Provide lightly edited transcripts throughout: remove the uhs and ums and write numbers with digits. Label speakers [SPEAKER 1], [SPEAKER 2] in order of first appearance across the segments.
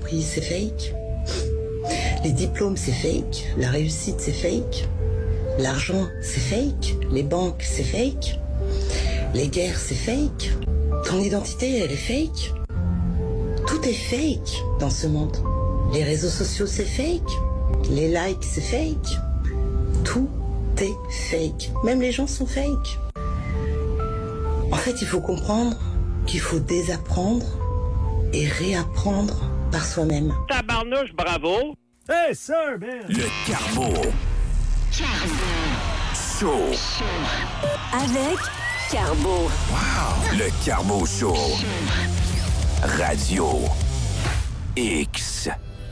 [SPEAKER 1] l'entreprise, c'est fake. Les diplômes, c'est fake. La réussite, c'est fake. L'argent, c'est fake. Les banques, c'est fake. Les guerres, c'est fake. Ton identité, elle est fake. Tout est fake dans ce monde. Les réseaux sociaux, c'est fake. Les likes, c'est fake. Tout est fake. Même les gens sont fake. En fait, il faut comprendre qu'il faut désapprendre et réapprendre par soi-même.
[SPEAKER 2] Tabarnouche, bravo!
[SPEAKER 3] Hey, sir, man!
[SPEAKER 4] Le Carbo. Show.
[SPEAKER 5] Avec Carbo.
[SPEAKER 4] Wow! Le Carbo Show. Radio X.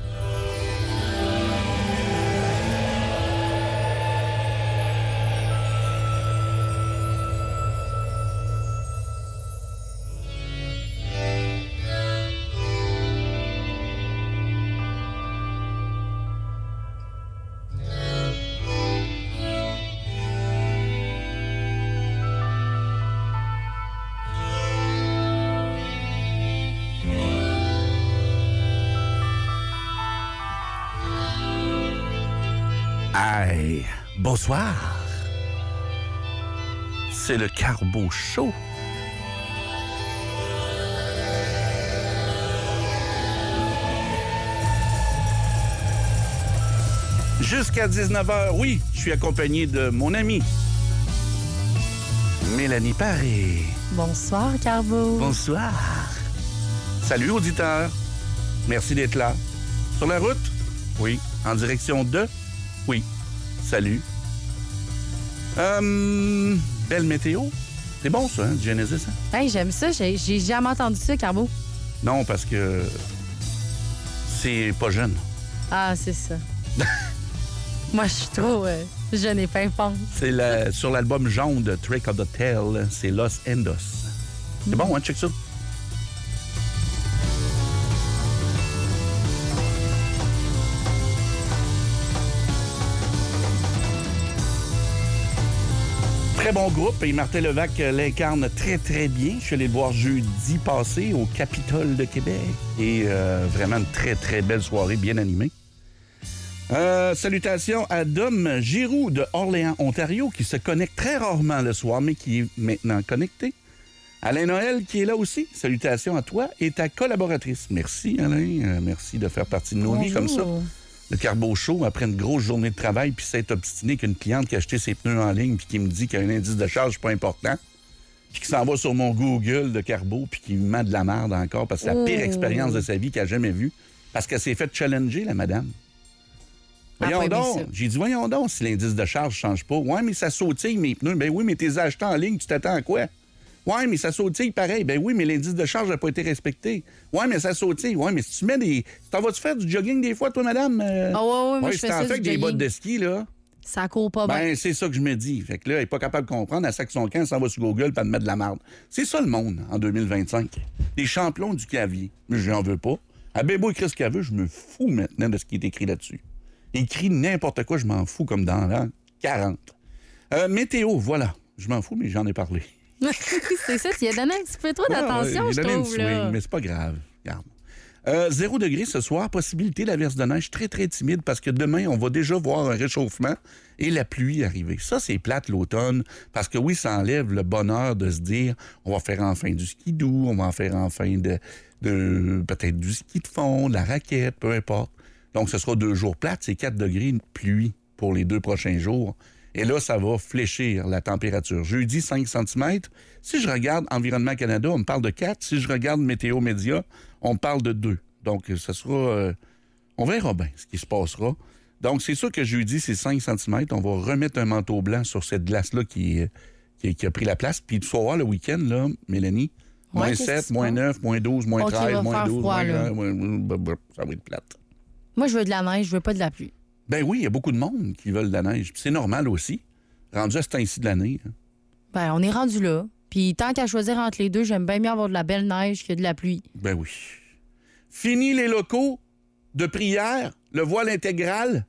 [SPEAKER 4] Hey, bonsoir. C'est le Carbo Show. Jusqu'à 19h, oui, je suis accompagné de mon amie Mélanie Paré.
[SPEAKER 6] Bonsoir, Carbo.
[SPEAKER 4] Bonsoir. Salut, auditeurs. Merci d'être là. Sur la route? Oui. En direction de? Oui. Salut. Belle météo. C'est bon, ça, hein, du Genesis, hein?
[SPEAKER 6] Hey, j'aime ça. J'ai jamais entendu ça, Carbo.
[SPEAKER 4] Non, parce que c'est pas jeune.
[SPEAKER 6] Ah, c'est ça. Moi, je suis trop jeune et pimpante.
[SPEAKER 4] C'est sur l'album jaune de Trick of the Tail, c'est Los Endos. C'est bon, hein? Check ça. Très bon groupe et Martin Levac l'incarne très, très bien. Je suis allé le voir jeudi passé au Capitole de Québec. Et vraiment une très, très belle soirée, bien animée. Salutations à Dom Giroux de Orléans, Ontario, qui se connecte très rarement le soir, mais qui est maintenant connecté. Alain Noël, qui est là aussi. Salutations à toi et ta collaboratrice. Merci, Alain. Merci de faire partie de nos vies comme ça. Le Carbo Show, après une grosse journée de travail, puis s'être obstiné qu'une cliente qui a acheté ses pneus en ligne, puis qui me dit qu'il y a un indice de charge pas important, puis qui s'en va sur mon Google de Carbo, puis qui me met de la merde encore, parce que c'est la pire expérience de sa vie qu'elle a jamais vue, parce qu'elle s'est fait challenger, la madame. Voyons donc. J'ai dit, voyons donc si l'indice de charge ne change pas. Ouais, mais ça sautille mes pneus. Ben oui, mais t'es acheté en ligne, tu t'attends à quoi? Ouais, mais ça sautille pareil. Ben oui, mais l'indice de charge n'a pas été respecté. Ouais, mais ça sautille. Ouais, mais si tu mets des... T'en vas-tu faire du jogging des fois, toi, madame?
[SPEAKER 6] Ah ouais, moi, je fais ça
[SPEAKER 4] si t'en fais avec des bottes de ski, là.
[SPEAKER 6] Ça court pas bien.
[SPEAKER 4] Ben, c'est ça que je me dis. Fait que là, elle n'est pas capable de comprendre. Elle sac son camp, elle s'en va sur Google pour elle mettre de la marde. C'est ça, le monde, en 2025. Les champions du clavier. Mais j'en veux pas. À ben beau écrire ce qu'elle veut, je me fous maintenant de ce qui est écrit là-dessus. Écrit n'importe quoi, je m'en fous, comme dans l'an 40. Météo, voilà. Je m'en fous, mais j'en ai parlé.
[SPEAKER 6] C'est ça, tu y as donné un petit peu trop d'attention, je trouve.
[SPEAKER 4] Là. Mais c'est pas grave. Regarde. 0 degré ce soir, possibilité d'averse de neige très, très timide parce que demain, on va déjà voir un réchauffement et la pluie arriver. Ça, c'est plate l'automne parce que oui, ça enlève le bonheur de se dire on va faire enfin du ski doux, on va en faire enfin de peut-être du ski de fond, de la raquette, peu importe. Donc, ce sera 2 jours plates, c'est 4 degrés de pluie pour les 2 prochains jours. Et là, ça va fléchir la température. Jeudi, 5 cm. Si je regarde Environnement Canada, on me parle de 4. Si je regarde Météo Média, on me parle de 2. Donc, ça sera... on verra bien ce qui se passera. Donc, c'est sûr que jeudi, c'est 5 cm. On va remettre un manteau blanc sur cette glace-là qui a pris la place. Puis, tu vas voir le week-end, là, Mélanie, moins 7, moins 9, moins 12, moins 13, moins 12,
[SPEAKER 6] froid,
[SPEAKER 4] ça va être plate.
[SPEAKER 6] Moi, je veux de la neige, je veux pas de la pluie.
[SPEAKER 4] Ben oui, il y a beaucoup de monde qui veulent de la neige. Puis c'est normal aussi. Rendu à ce temps-ci de l'année. Hein.
[SPEAKER 6] Ben, on est rendu là. Puis tant qu'à choisir entre les deux, j'aime bien mieux avoir de la belle neige que de la pluie.
[SPEAKER 4] Ben oui. Fini les locaux de prière, le voile intégral.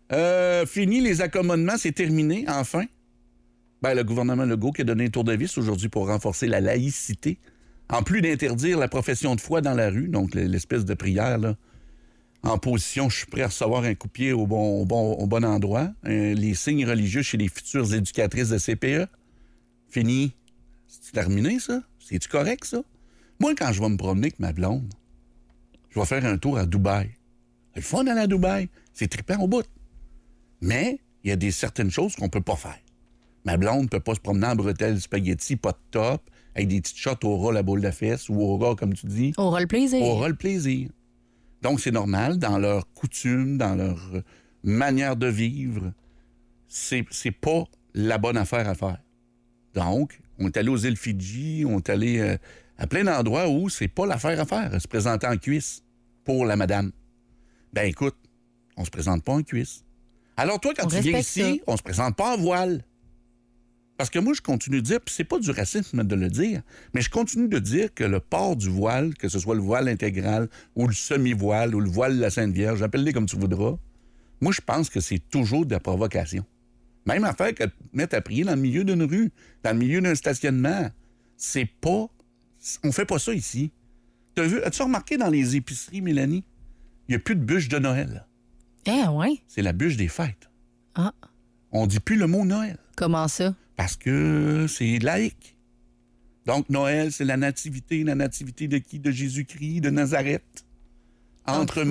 [SPEAKER 4] Fini les accommodements, c'est terminé, enfin. Ben, le gouvernement Legault qui a donné un tour de vis aujourd'hui pour renforcer la laïcité. En plus d'interdire la profession de foi dans la rue, donc l'espèce de prière, là. en position, je suis prêt à recevoir un coup de pied au bon endroit. Les signes religieux chez les futures éducatrices de CPE. Fini. C'est terminé, ça? C'est-tu correct, ça? Moi, quand je vais me promener avec ma blonde, je vais faire un tour à Dubaï. C'est le fun d'aller à Dubaï. C'est trippant au bout. Mais il y a certaines choses qu'on peut pas faire. Ma blonde ne peut pas se promener en bretelles spaghetti, pas de top, avec des petites shots au ras la boule de fesse ou au ras, comme tu dis.
[SPEAKER 6] Aura le plaisir.
[SPEAKER 4] Aura le plaisir. Donc, c'est normal, dans leurs coutumes, dans leur manière de vivre, c'est pas la bonne affaire à faire. Donc, on est allé aux îles Fidji, on est allé à plein d'endroits où c'est pas l'affaire à faire, se présenter en cuisse pour la madame. Ben écoute, on se présente pas en cuisse. Alors toi, quand tu viens ici, on se présente pas en voile. Parce que moi, je continue de dire, puis c'est pas du racisme de le dire, mais je continue de dire que le port du voile, que ce soit le voile intégral ou le semi-voile ou le voile de la Sainte Vierge, appelle-les comme tu voudras, moi, je pense que c'est toujours de la provocation. Même affaire que de mettre à prier dans le milieu d'une rue, dans le milieu d'un stationnement, c'est pas... On fait pas ça ici. As-tu remarqué dans les épiceries, Mélanie? Il n'y a plus de bûche de Noël.
[SPEAKER 6] Ouais?
[SPEAKER 4] C'est la bûche des fêtes.
[SPEAKER 6] Ah.
[SPEAKER 4] On dit plus le mot Noël.
[SPEAKER 6] Comment ça?
[SPEAKER 4] Parce que c'est laïque. Donc, Noël, c'est la nativité. La nativité de qui? De Jésus-Christ, de Nazareth. Entre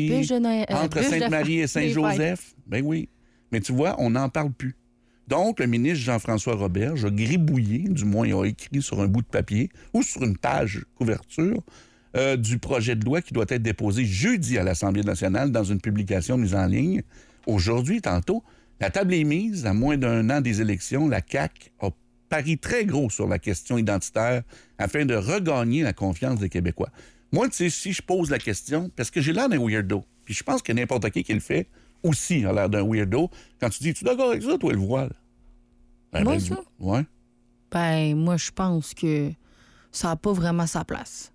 [SPEAKER 4] Sainte-Marie et Saint-Joseph. Ben oui. Mais tu vois, on n'en parle plus. Donc, le ministre Jean-François Roberge a gribouillé, du moins, il a écrit sur un bout de papier ou sur une page couverture du projet de loi qui doit être déposé jeudi à l'Assemblée nationale dans une publication mise en ligne. Aujourd'hui, tantôt, la table est mise. À moins d'un an des élections, la CAQ a pari très gros sur la question identitaire afin de regagner la confiance des Québécois. Moi, tu sais, si je pose la question, parce que j'ai l'air d'un weirdo, puis je pense que n'importe qui le fait aussi a l'air d'un weirdo, quand tu dis, es-tu d'accord avec ça, toi, le voile?
[SPEAKER 6] Moi, ça?
[SPEAKER 4] Ouais.
[SPEAKER 6] Ben, moi, je pense que ça n'a pas vraiment sa place.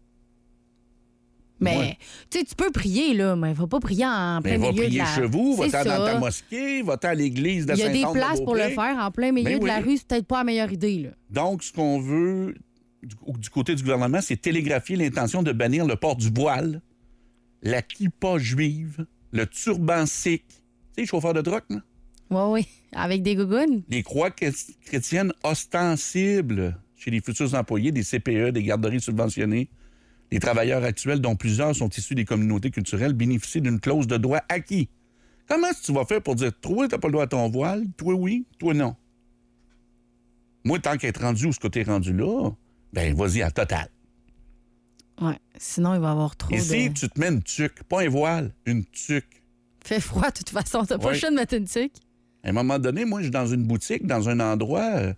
[SPEAKER 6] Mais, tu sais, tu peux prier, là, mais va pas prier en plein milieu de la...
[SPEAKER 4] Va prier chez vous, va-t'en dans ta mosquée, va-t'en à l'église de Saint-Anne.
[SPEAKER 6] Il y a des places pour le faire en plein milieu de la rue, c'est peut-être pas la meilleure idée, là.
[SPEAKER 4] Donc, ce qu'on veut du côté du gouvernement, c'est télégraphier l'intention de bannir le port du voile, la kippa juive, le turban sikh. Tu sais, les chauffeurs de truck, là?
[SPEAKER 6] Oui, avec des gougounes.
[SPEAKER 4] Les croix chrétiennes ostensibles chez les futurs employés des CPE, des garderies subventionnées. Les travailleurs actuels, dont plusieurs sont issus des communautés culturelles, bénéficient d'une clause de droit acquis. Comment est-ce que tu vas faire pour dire, toi, t'as pas le droit à ton voile, toi, oui, toi, non? Moi, tant qu'être rendu où ce que t'es rendu là, ben vas-y à total.
[SPEAKER 6] Ouais, sinon, il va y avoir trop
[SPEAKER 4] Ici, tu te mets une tuque, pas un voile, une tuque.
[SPEAKER 6] Fait froid, de toute façon, t'as pas le choix de mettre une tuque.
[SPEAKER 4] À un moment donné, moi, je suis dans une boutique, dans un endroit...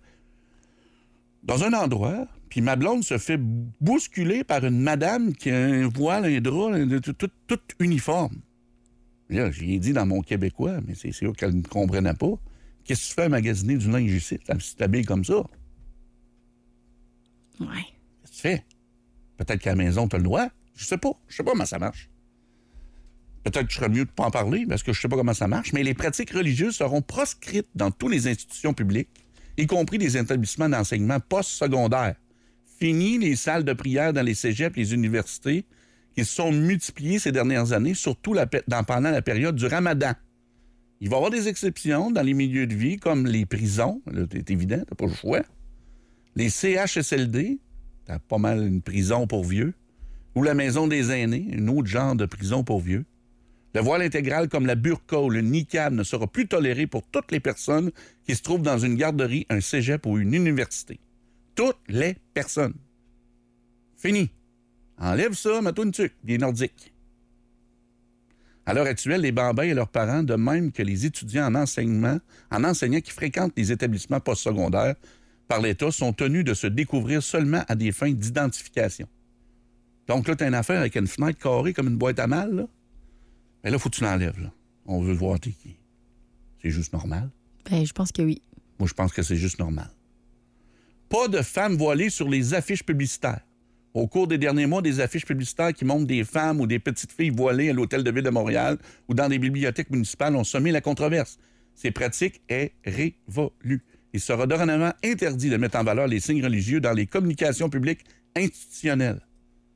[SPEAKER 4] puis ma blonde se fait bousculer par une madame qui a un voile, un drap, tout uniforme. Là, j'ai dit dans mon québécois, mais c'est sûr qu'elle ne comprenait pas. Qu'est-ce que tu fais à magasiner du linge ici? Tu t'habilles comme ça?
[SPEAKER 6] Ouais.
[SPEAKER 4] Qu'est-ce que tu fais? Peut-être qu'à la maison, tu as le droit. Je sais pas comment ça marche. Peut-être que je serais mieux de ne pas en parler parce que je sais pas comment ça marche, mais les pratiques religieuses seront proscrites dans toutes les institutions publiques, y compris les établissements d'enseignement post-secondaire. Fini les salles de prière dans les cégeps, les universités, qui se sont multipliées ces dernières années, surtout pendant la période du Ramadan. Il va y avoir des exceptions dans les milieux de vie, comme les prisons, là, c'est évident, t'as pas le choix. Les CHSLD, t'as pas mal une prison pour vieux, ou la maison des aînés, un autre genre de prison pour vieux. Le voile intégral comme la burqa ou le niqab ne sera plus toléré pour toutes les personnes qui se trouvent dans une garderie, un cégep ou une université. Toutes les personnes. Fini. Enlève ça, mets-toi une tuque, des Nordiques. À l'heure actuelle, les bambins et leurs parents, de même que les étudiants en enseignant qui fréquentent les établissements postsecondaires par l'État, sont tenus de se découvrir seulement à des fins d'identification. Donc là, tu as une affaire avec une fenêtre carrée comme une boîte à mal, là. Mais là, il faut que tu l'enlèves, là. On veut voir t'es qui. C'est juste normal.
[SPEAKER 6] Ben, je pense que oui.
[SPEAKER 4] Moi, je pense que c'est juste normal. Pas de femmes voilées sur les affiches publicitaires. Au cours des derniers mois, des affiches publicitaires qui montrent des femmes ou des petites filles voilées à l'Hôtel de Ville de Montréal ou dans des bibliothèques municipales ont semé la controverse. Ces pratiques est révolue. Il sera dorénavant interdit de mettre en valeur les signes religieux dans les communications publiques institutionnelles.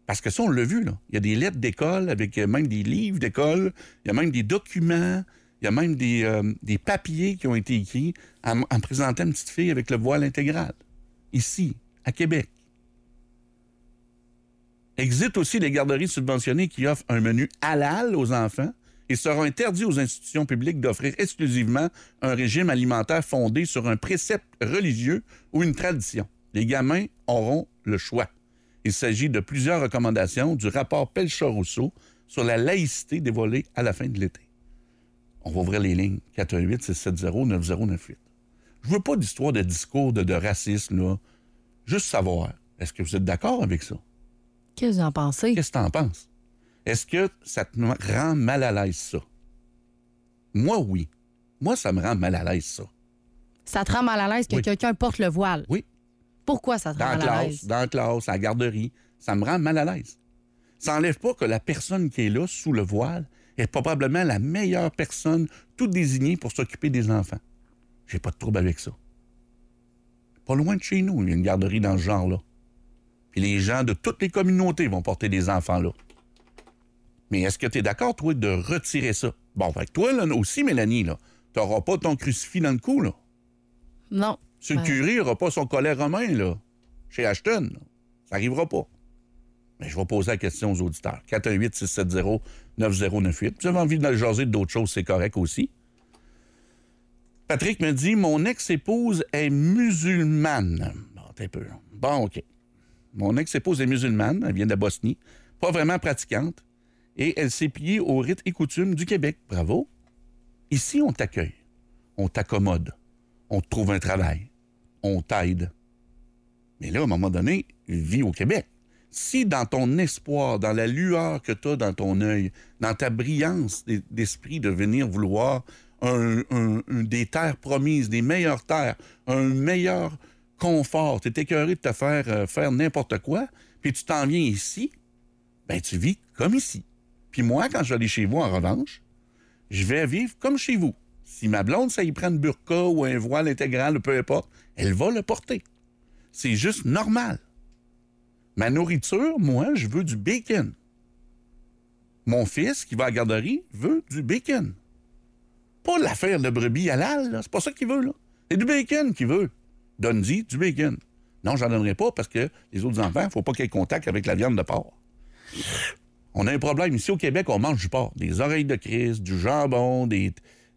[SPEAKER 4] Parce que ça, on l'a vu, là. Il y a des lettres d'école avec même des livres d'école, il y a même des documents, il y a même des papiers qui ont été écrits en présentant une petite fille avec le voile intégral. Ici, à Québec. Existe aussi les garderies subventionnées qui offrent un menu halal aux enfants. Il sera interdit aux institutions publiques d'offrir exclusivement un régime alimentaire fondé sur un précepte religieux ou une tradition. Les gamins auront le choix. Il s'agit de plusieurs recommandations du rapport Pelcha-Rousseau sur la laïcité dévoilé à la fin de l'été. On va ouvrir les lignes 418-670-9098. Je veux pas d'histoire de discours de racisme, là. Juste savoir, est-ce que vous êtes d'accord avec ça?
[SPEAKER 6] Qu'est-ce que vous en pensez?
[SPEAKER 4] Qu'est-ce que tu en penses? Est-ce que ça te rend mal à l'aise, ça? Moi, oui. Moi, ça me rend mal à l'aise, ça.
[SPEAKER 6] Ça te rend mal à l'aise que quelqu'un porte le voile?
[SPEAKER 4] Oui.
[SPEAKER 6] Pourquoi ça te rend mal à l'aise?
[SPEAKER 4] Dans la classe, à la garderie, ça me rend mal à l'aise. Ça n'enlève pas que la personne qui est là, sous le voile, est probablement la meilleure personne toute désignée pour s'occuper des enfants. J'ai pas de trouble avec ça. Pas loin de chez nous, il y a une garderie dans ce genre-là. Puis les gens de toutes les communautés vont porter des enfants là. Mais est-ce que tu es d'accord, toi, de retirer ça? Bon, fait que toi, là, aussi, Mélanie, là, t'auras pas ton crucifix dans le cou, là.
[SPEAKER 6] Non.
[SPEAKER 4] Sur le curé, il n'aura pas son collet romain, là, chez Ashton. Là. Ça n'arrivera pas. Mais je vais poser la question aux auditeurs. 418-670-9098. Vous avez envie de jaser d'autres choses, c'est correct aussi. Patrick me dit, mon ex-épouse est musulmane. Bon, t'es peu. Bon, OK. Mon ex-épouse est musulmane, elle vient de la Bosnie, pas vraiment pratiquante, et elle s'est pliée aux rites et coutumes du Québec. Bravo. Ici, on t'accueille, on t'accommode, on te trouve un travail, on t'aide. Mais là, à un moment donné, vis au Québec. Si dans ton espoir, dans la lueur que tu as dans ton œil, dans ta brillance d'esprit de venir vouloir des terres promises, des meilleures terres, un meilleur confort, tu es écœuré de te faire n'importe quoi, puis tu t'en viens ici, ben tu vis comme ici. Puis moi, quand je vais aller chez vous, en revanche, je vais vivre comme chez vous. Si ma blonde, ça y prend une burqa ou un voile intégral, peu importe, elle va le porter. C'est juste normal. Ma nourriture, moi, je veux du bacon. Mon fils, qui va à la garderie, veut du bacon. Pas l'affaire de brebis halal, là. C'est pas ça qu'il veut, là. C'est du bacon qu'il veut. Donne-y du bacon. Non, j'en donnerai pas parce que les autres enfants, il ne faut pas qu'ils aient contact avec la viande de porc. On a un problème. Ici, au Québec, on mange du porc. Des oreilles de Christ, du jambon, des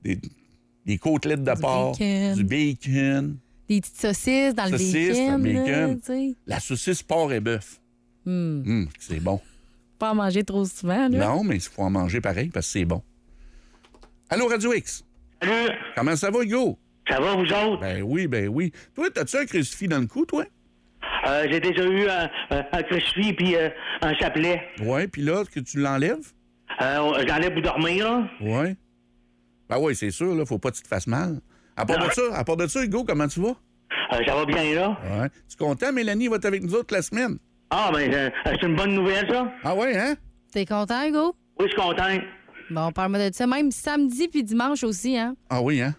[SPEAKER 4] côtelettes de porc, du bacon.
[SPEAKER 6] Des petites saucisses dans le bacon.
[SPEAKER 4] La saucisse porc et bœuf. C'est bon.
[SPEAKER 6] Pas en manger trop souvent, là.
[SPEAKER 4] Non, mais il faut en manger pareil parce que c'est bon. Allô, Radio X?
[SPEAKER 2] Salut!
[SPEAKER 4] Comment ça va, Hugo?
[SPEAKER 2] Ça va, vous autres?
[SPEAKER 4] Ben oui. Toi, t'as-tu un crucifix dans le cou, toi?
[SPEAKER 2] J'ai déjà eu un crucifix puis un chapelet.
[SPEAKER 4] Oui, puis là, que tu l'enlèves?
[SPEAKER 2] J'enlève pour dormir, là.
[SPEAKER 4] Oui. Ben oui, c'est sûr, là, faut pas que tu te fasses mal. À part de ça, Hugo, comment tu vas?
[SPEAKER 2] Ça va bien, là.
[SPEAKER 4] Ouais. Tu es content? Mélanie va être avec nous autres la semaine.
[SPEAKER 2] Ah, ben, c'est une bonne nouvelle, ça.
[SPEAKER 4] Ah ouais, hein?
[SPEAKER 6] T'es content, Hugo?
[SPEAKER 2] Oui, je suis content.
[SPEAKER 6] Bon, parle-moi de ça. Même samedi puis dimanche aussi, hein?
[SPEAKER 4] Ah oui, hein?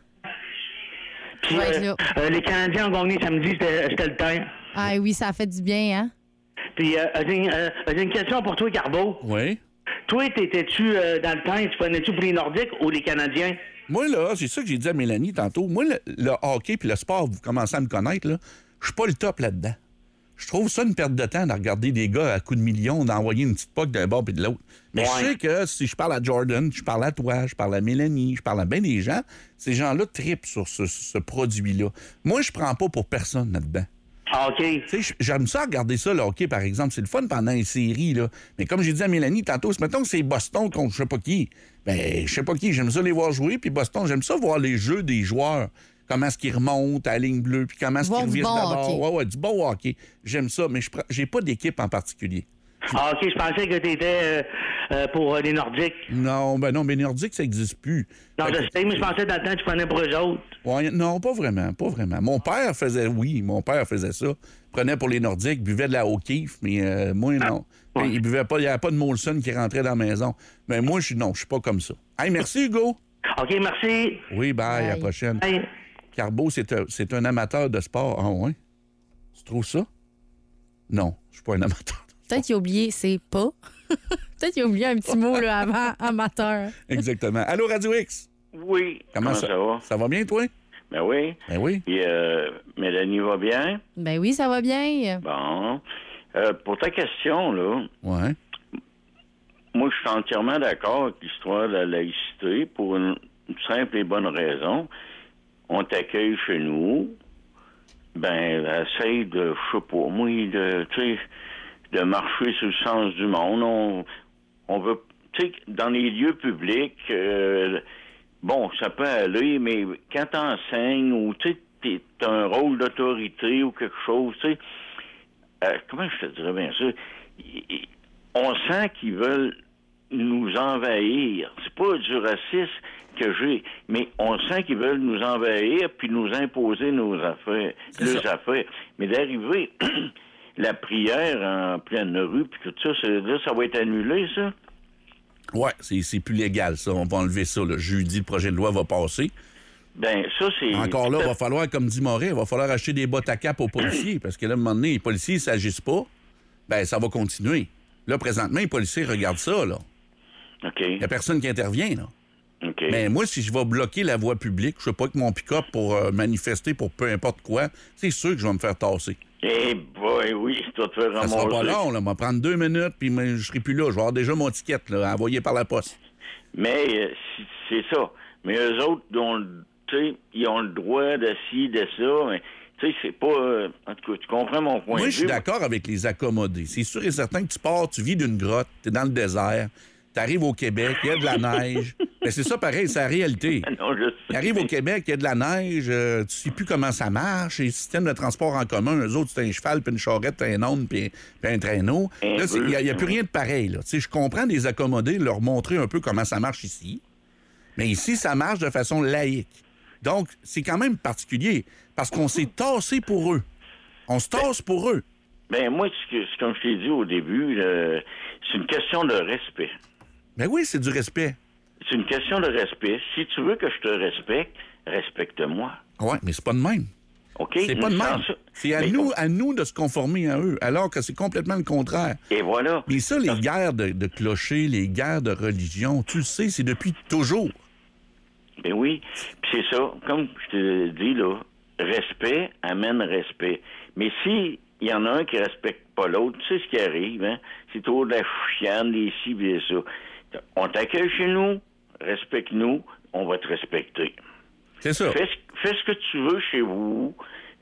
[SPEAKER 2] Puis,
[SPEAKER 6] Ouais, là.
[SPEAKER 2] les Canadiens ont gagné samedi, c'était le temps.
[SPEAKER 6] Ah oui, ça a fait du bien, hein?
[SPEAKER 2] Puis, j'ai une question pour toi, Carbo.
[SPEAKER 4] Oui.
[SPEAKER 2] Toi, t'étais-tu dans le temps, tu prenais-tu pour les Nordiques ou les Canadiens?
[SPEAKER 4] Moi, là, c'est ça que j'ai dit à Mélanie tantôt. Moi, le hockey puis le sport, vous commencez à me connaître, là, je suis pas le top là-dedans. Je trouve ça une perte de temps de regarder des gars à coups de millions, d'envoyer une petite poque d'un bord puis de l'autre. Mais je sais que si je parle à Jordan, je parle à toi, je parle à Mélanie, je parle à bien des gens, ces gens-là trippent sur ce produit-là. Moi, je prends pas pour personne là-dedans.
[SPEAKER 2] Ah, OK.
[SPEAKER 4] Tu sais, j'aime ça regarder ça, le hockey, par exemple. C'est le fun pendant les séries, là. Mais comme j'ai dit à Mélanie tantôt, mettons que c'est Boston contre je sais pas qui. Ben, je sais pas qui. J'aime ça les voir jouer. Puis Boston, j'aime ça voir les jeux des joueurs. Comment est-ce qu'ils remontent à la ligne bleue, puis comment est-ce qu'ils revirent d'abord. Ouais, du bon hockey. J'aime ça, mais j'ai pas d'équipe en particulier.
[SPEAKER 2] Ah, OK, je pensais que t'étais pour les Nordiques.
[SPEAKER 4] Non, mais les Nordiques, ça n'existe plus.
[SPEAKER 2] Non, je sais, mais je pensais dans le temps que tu prenais pour eux autres.
[SPEAKER 4] Ouais, non, pas vraiment. Mon père faisait ça. Prenait pour les Nordiques, buvait de la O'Keeffe, mais moi, non.
[SPEAKER 2] Ouais.
[SPEAKER 4] Il buvait pas, il n'y avait pas de Molson qui rentrait dans la maison. Mais moi, je suis pas comme ça. Hey, merci, Hugo.
[SPEAKER 2] OK, merci.
[SPEAKER 4] Oui, bye. À la prochaine.
[SPEAKER 2] Bye.
[SPEAKER 4] Carbo, c'est un amateur de sport. Ah, ouais? Tu trouves ça? Non, je suis pas un amateur de
[SPEAKER 6] Peut-être qu'il a oublié c'est pas. Peut-être qu'il a oublié un petit mot là, avant amateur.
[SPEAKER 4] Exactement. Allô, Radio X?
[SPEAKER 3] Oui.
[SPEAKER 4] Comment ça va? Ça va bien, toi?
[SPEAKER 3] Ben oui.
[SPEAKER 4] Ben oui.
[SPEAKER 3] Puis, Mélanie va bien?
[SPEAKER 6] Ben oui, ça va bien.
[SPEAKER 3] Bon. Pour ta question, là,
[SPEAKER 4] Ouais.
[SPEAKER 3] moi, je suis entièrement d'accord avec l'histoire de la laïcité pour une simple et bonne raison. On t'accueille chez nous, ben, essaye de, je sais pas, moi, de marcher sur le sens du monde. On veut, tu sais, dans les lieux publics, bon, ça peut aller, mais quand t'enseignes ou, tu sais, t'as un rôle d'autorité ou quelque chose, tu sais, comment je te dirais bien ça? On sent qu'ils veulent nous envahir. C'est pas du racisme que j'ai, mais on sent qu'ils veulent nous envahir puis nous imposer nos affaires, leurs affaires. Mais d'arriver la prière en pleine rue puis tout ça, là, ça va être annulé, ça?
[SPEAKER 4] Ouais, c'est plus légal, ça. On va enlever ça. Là. Jeudi, le projet de loi va passer.
[SPEAKER 3] Ben, ça, c'est...
[SPEAKER 4] Encore là, il va falloir, comme dit Moret, il va falloir acheter des bottes à cap aux policiers, parce que là, à un moment donné, les policiers ne s'agissent pas, ben ça va continuer. Là, présentement, les policiers regardent ça, là.
[SPEAKER 3] OK.
[SPEAKER 4] Il n'y a personne qui intervient, là.
[SPEAKER 3] OK.
[SPEAKER 4] Mais moi, si je vais bloquer la voie publique, je sais pas, avec mon pick-up pour manifester pour peu importe quoi, c'est sûr que je vais me faire tasser.
[SPEAKER 3] Eh boy, oui, tu vas te faire ramasser.
[SPEAKER 4] Ça sera pas long, là. Ça va prendre 2 minutes, puis je serai plus là. Je vais avoir déjà mon ticket, là, envoyé par la poste.
[SPEAKER 3] Mais c'est ça. Mais eux autres, ils ont le droit de ci, de ça, mais tu sais, c'est pas... en tout cas, tu comprends mon point de vue?
[SPEAKER 4] Moi, je suis d'accord avec les accommodés. C'est sûr et certain que tu pars, tu vis d'une grotte, tu es dans le désert, tu arrives au Québec, il y a de la neige. Mais c'est ça pareil, c'est la réalité.
[SPEAKER 3] Non, je sais.
[SPEAKER 4] Tu arrives au Québec, il y a de la neige, tu sais plus comment ça marche, les systèmes de transport en commun, eux autres, c'est un cheval, puis une charrette, puis un âne, puis un traîneau. Là, il n'y a plus rien de pareil. Là. Tu sais, je comprends les accommodés, leur montrer un peu comment ça marche ici. Mais ici, ça marche de façon laïque. Donc, c'est quand même particulier, parce qu'on s'est tassé pour eux. On se tasse pour eux.
[SPEAKER 3] Ben moi, comme je t'ai dit au début, c'est une question de respect.
[SPEAKER 4] Ben oui, c'est du respect.
[SPEAKER 3] C'est une question de respect. Si tu veux que je te respecte, respecte-moi.
[SPEAKER 4] Oui, mais c'est pas de même.
[SPEAKER 3] OK?
[SPEAKER 4] C'est pas de même. C'est à nous de se conformer à eux, alors que c'est complètement le contraire.
[SPEAKER 3] Et voilà.
[SPEAKER 4] Mais ça, les guerres de clochers, les guerres de religion, tu le sais, c'est depuis toujours.
[SPEAKER 3] Ben oui. Puis c'est ça. Comme je te dis, là, respect amène respect. Mais si il y en a un qui respecte pas l'autre, tu sais ce qui arrive, hein? C'est toujours de la chienne, des ci, et ça. On t'accueille chez nous, respecte-nous, on va te respecter.
[SPEAKER 4] C'est ça.
[SPEAKER 3] Fais ce que tu veux chez vous.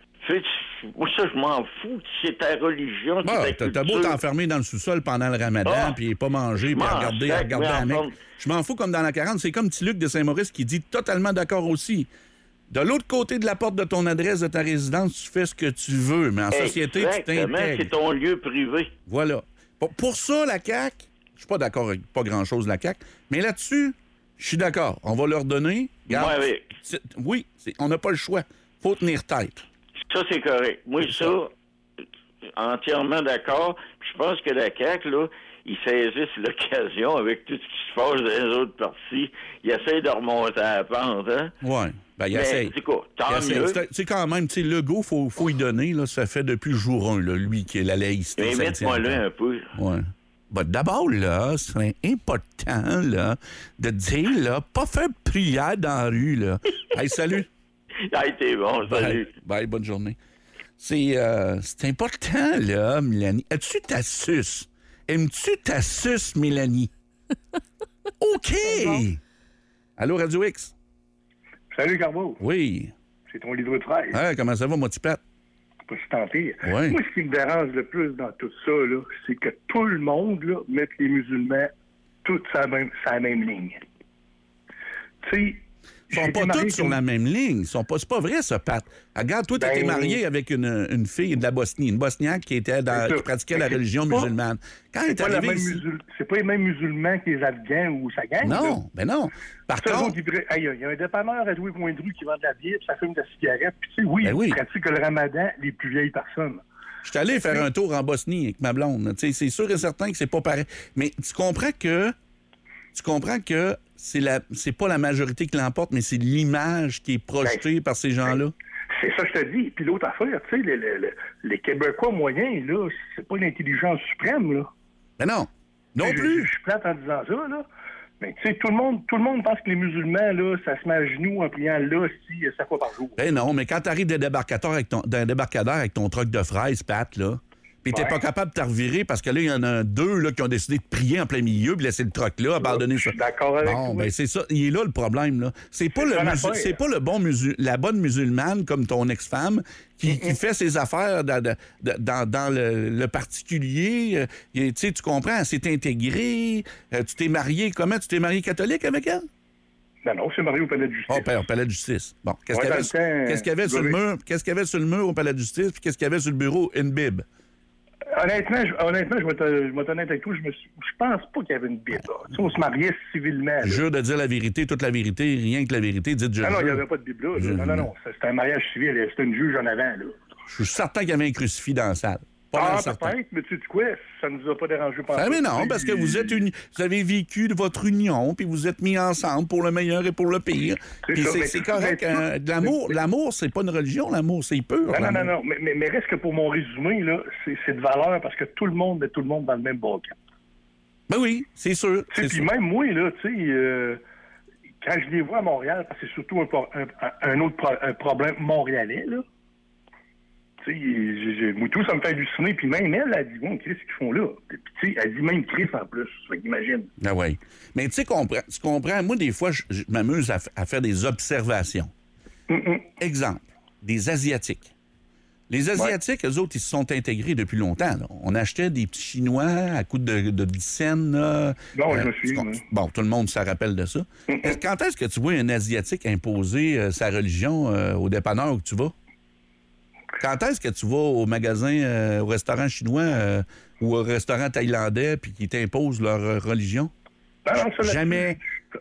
[SPEAKER 3] Moi, ça, je m'en fous. C'est ta religion.
[SPEAKER 4] Bah, t'as beau t'enfermer dans le sous-sol pendant le ramadan, puis pas manger, puis regarder la mec. Je m'en fous comme dans la 40. C'est comme petit Luc de Saint-Maurice qui dit totalement d'accord aussi. De l'autre côté de la porte de ton adresse, de ta résidence, tu fais ce que tu veux, mais en société, tu t'intègres.
[SPEAKER 3] C'est ton lieu privé.
[SPEAKER 4] Voilà. Pour ça, la CAQ, je suis pas d'accord avec pas grand-chose, la CAQ, mais là-dessus, je suis d'accord. On va leur donner...
[SPEAKER 3] Moi avec.
[SPEAKER 4] Oui, on n'a pas le choix. Faut tenir tête.
[SPEAKER 3] Ça, c'est correct. Moi, ça, entièrement d'accord. Puis je pense que la CAQ, là, ils saisissent l'occasion avec tout ce qui se passe dans les autres partis. Ils essayent de remonter à la pente, hein?
[SPEAKER 4] Oui. Ben, il essaie.
[SPEAKER 3] C'est quoi? Tant mieux.
[SPEAKER 4] C'est quand même, tu sais, Legault, faut y donner, là, ça fait depuis le jour 1, là, lui, qui est la laïcité.
[SPEAKER 3] Mais mets-moi là un peu.
[SPEAKER 4] Oui. Ben, d'abord, là, c'est important, là, de dire, là, pas faire prière dans la rue, là. Hey, salut.
[SPEAKER 3] Hey, t'es bon, salut.
[SPEAKER 4] Bye, bonne journée. C'est important, là, Mélanie. As-tu ta suce? Aimes-tu ta suce, Mélanie? OK! Bon. Allô, Radio X?
[SPEAKER 7] Salut, Carbo.
[SPEAKER 4] Oui.
[SPEAKER 7] C'est ton livre de fraise.
[SPEAKER 4] Ah, comment ça va, mon petit Pat?
[SPEAKER 7] Pas si tenter.
[SPEAKER 4] Oui.
[SPEAKER 7] Moi, ce qui me dérange le plus dans tout ça, là, c'est que tout le monde, là, met les musulmans tous sur la même ligne. Tu sais...
[SPEAKER 4] Ils sont pas tous sur la même ligne. C'est pas vrai, ça, Pat. Regarde, toi, tu étais marié avec une fille de la Bosnie, une Bosniaque qui pratiquait la religion musulmane. Quand elle est arrivée ici...
[SPEAKER 7] C'est pas les mêmes musulmans que les Afghans ou ça gagne.
[SPEAKER 4] Non, ben non. Par contre...
[SPEAKER 7] Il y a un dépanneur à Douai-Point de Rue qui vend de la bière, puis ça fume de la cigarette. Puis tu sais, oui, il pratique le ramadan les plus vieilles personnes.
[SPEAKER 4] Je suis allé faire un tour en Bosnie avec ma blonde. C'est sûr et certain que c'est pas pareil. Mais tu comprends que c'est pas la majorité qui l'emporte, mais c'est l'image qui est projetée par ces gens-là.
[SPEAKER 7] C'est ça que je te dis. Puis l'autre affaire, tu sais, les Québécois moyens, là, c'est pas l'intelligence suprême, là.
[SPEAKER 4] Mais non. Non plus.
[SPEAKER 7] Je suis plate en disant ça, là. Mais tu sais, tout le monde pense que les musulmans, là, ça se met à genoux en priant là, 7 fois par jour.
[SPEAKER 4] Ben non, mais quand t'arrives d'un débarcadère avec ton truck de fraises, Pat, là, puis t'es pas capable de te revirer parce que là, il y en a 2 là, qui ont décidé de prier en plein milieu puis laisser le truck là, abandonner ça.
[SPEAKER 7] Je suis d'accord avec toi.
[SPEAKER 4] Ben c'est ça. Il est là le problème, là. C'est pas la bonne musulmane comme ton ex-femme qui fait ses affaires dans le particulier. Tu sais, tu comprends, elle s'est intégrée. Tu t'es marié comment? Tu t'es marié catholique avec elle?
[SPEAKER 7] Non, c'est marié au palais de justice.
[SPEAKER 4] Au palais de justice. Bon, qu'est-ce qu'il y avait sur le mur? Qu'est-ce qu'il y avait sur le mur au palais de justice? Puis qu'est-ce qu'il y avait sur le bureau? Une Bible.
[SPEAKER 7] Honnêtement, je vais être honnête avec toi, je pense pas qu'il y avait une Bible. Tu sais, on se mariait civilement.
[SPEAKER 4] Je jure de dire la vérité, toute la vérité, rien que la vérité. Dites je.
[SPEAKER 7] Non, il n'y avait pas de Bible là. Non. C'était un mariage civil. C'était une juge en avant, là.
[SPEAKER 4] Je suis certain qu'il y avait un crucifix dans la salle.
[SPEAKER 7] Peut-être, mais tu sais quoi, ça ne nous a pas dérangé pendant.
[SPEAKER 4] Mais non, parce que vous avez vécu de votre union, puis vous êtes mis ensemble pour le meilleur et pour le pire. Puis c'est correct. L'amour, c'est pas une religion, l'amour, c'est pur.
[SPEAKER 7] Non. Mais reste que pour mon résumé, là, c'est de valeur parce que tout le monde met tout le monde dans le même bac.
[SPEAKER 4] Ben oui, c'est sûr.
[SPEAKER 7] Puis même moi, là, tu sais, quand je les vois à Montréal, parce que c'est surtout un problème montréalais, là. Tu sais, moi, tout, ça me fait halluciner. Puis même elle dit, bon, Chris, ce qu'ils font là. Puis, tu sais, elle dit même Chris en plus. Fait qu'imagine.
[SPEAKER 4] Ah oui. Mais tu comprends, moi, des fois, je m'amuse à faire des observations. Exemple, des Asiatiques. Les Asiatiques, eux autres, ils se sont intégrés depuis longtemps. Là. On achetait des petits Chinois à coups de 10 cents.
[SPEAKER 7] Non, je me suis.
[SPEAKER 4] Bon, tout le monde se rappelle de ça. Quand est-ce que tu vois un Asiatique imposer sa religion au dépanneur où tu vas? Quand est-ce que tu vas au magasin, au restaurant chinois ou au restaurant thaïlandais puis qu'ils t'imposent leur religion? Jamais.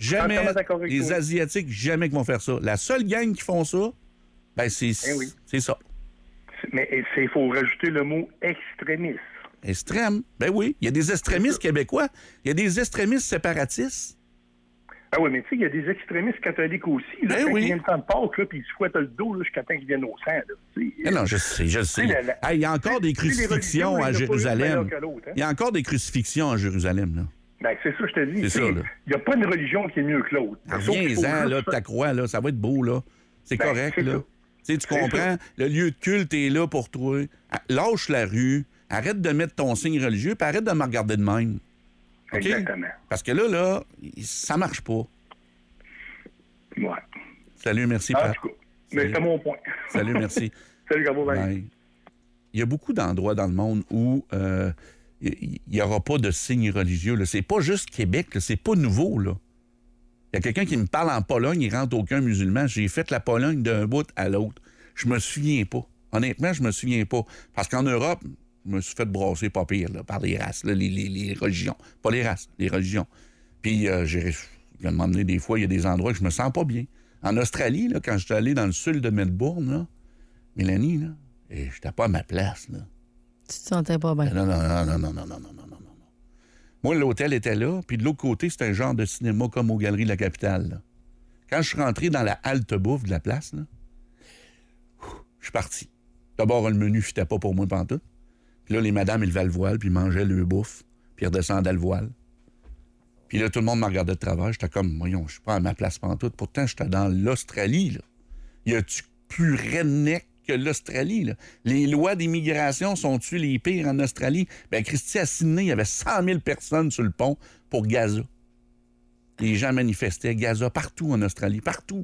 [SPEAKER 4] Les Asiatiques, jamais qu'ils vont faire ça. La seule gang qui font ça, ben c'est ça.
[SPEAKER 7] Mais il faut rajouter le mot extrémiste.
[SPEAKER 4] Extrême? Ben oui. Il y a des extrémistes québécois. Il y a des extrémistes séparatistes.
[SPEAKER 7] Ah oui, mais tu sais, il y a des extrémistes catholiques aussi. Là, quand ils viennent de Pâques, là, puis ils se fouettent le dos là, jusqu'à temps qu'ils viennent au sang. Là,
[SPEAKER 4] non, je sais. Il y a encore des crucifixions à Jérusalem. Il y a encore des crucifixions à Jérusalem, là.
[SPEAKER 7] Ben, c'est ça, je te dis.
[SPEAKER 4] C'est ça, là.
[SPEAKER 7] Il n'y a pas une religion qui est mieux que l'autre.
[SPEAKER 4] Viens-en, là, ta croix, là, ça va être beau, là. C'est correct, là. Tu comprends? Le lieu de culte est là pour toi. Lâche la rue, arrête de mettre ton signe religieux, puis arrête de me regarder de même. Okay?
[SPEAKER 7] Exactement.
[SPEAKER 4] Parce que là, ça marche pas.
[SPEAKER 7] Ouais.
[SPEAKER 4] Salut, merci, Pat.
[SPEAKER 7] En tout cas, mais c'est mon point.
[SPEAKER 4] Salut, merci.
[SPEAKER 7] Salut, Gabo.
[SPEAKER 4] Il y a beaucoup d'endroits dans le monde où il n'y aura pas de signes religieux. Là. C'est pas juste Québec, là. C'est pas nouveau, là. Il y a quelqu'un qui me parle en Pologne, il rentre aucun musulman. J'ai fait la Pologne d'un bout à l'autre. Je me souviens pas. Honnêtement, je me souviens pas. Parce qu'en Europe, je me suis fait brasser pas pire là, par les races, là, les religions. Pas les races, les religions. Puis, je viens de m'emmener des fois, il y a des endroits que je me sens pas bien. En Australie, là, quand j'étais allé dans le sud de Melbourne, là, Mélanie, là, j'étais pas à ma place. Là.
[SPEAKER 6] Tu te sentais pas bien?
[SPEAKER 4] Non. Moi, l'hôtel était là, puis de l'autre côté, c'était un genre de cinéma comme aux Galeries de la Capitale. Là. Quand je suis rentré dans la halte bouffe de la place, là, je suis parti. D'abord, le menu ne fitait pas pour moi pantoute. Puis là, les madames, ils levaient le voile, puis ils mangeaient le bouffe, puis ils redescendaient le voile. Puis là, tout le monde me regardait de travers. J'étais comme, voyons, je suis pas à ma place pantoute. Pourtant, j'étais dans l'Australie, là. Y a-tu plus redneck que l'Australie, là? Les lois d'immigration sont-tu les pires en Australie? Ben, Christy, à Sydney, il y avait 100 000 personnes sur le pont pour Gaza. Les gens manifestaient Gaza partout en Australie. Partout.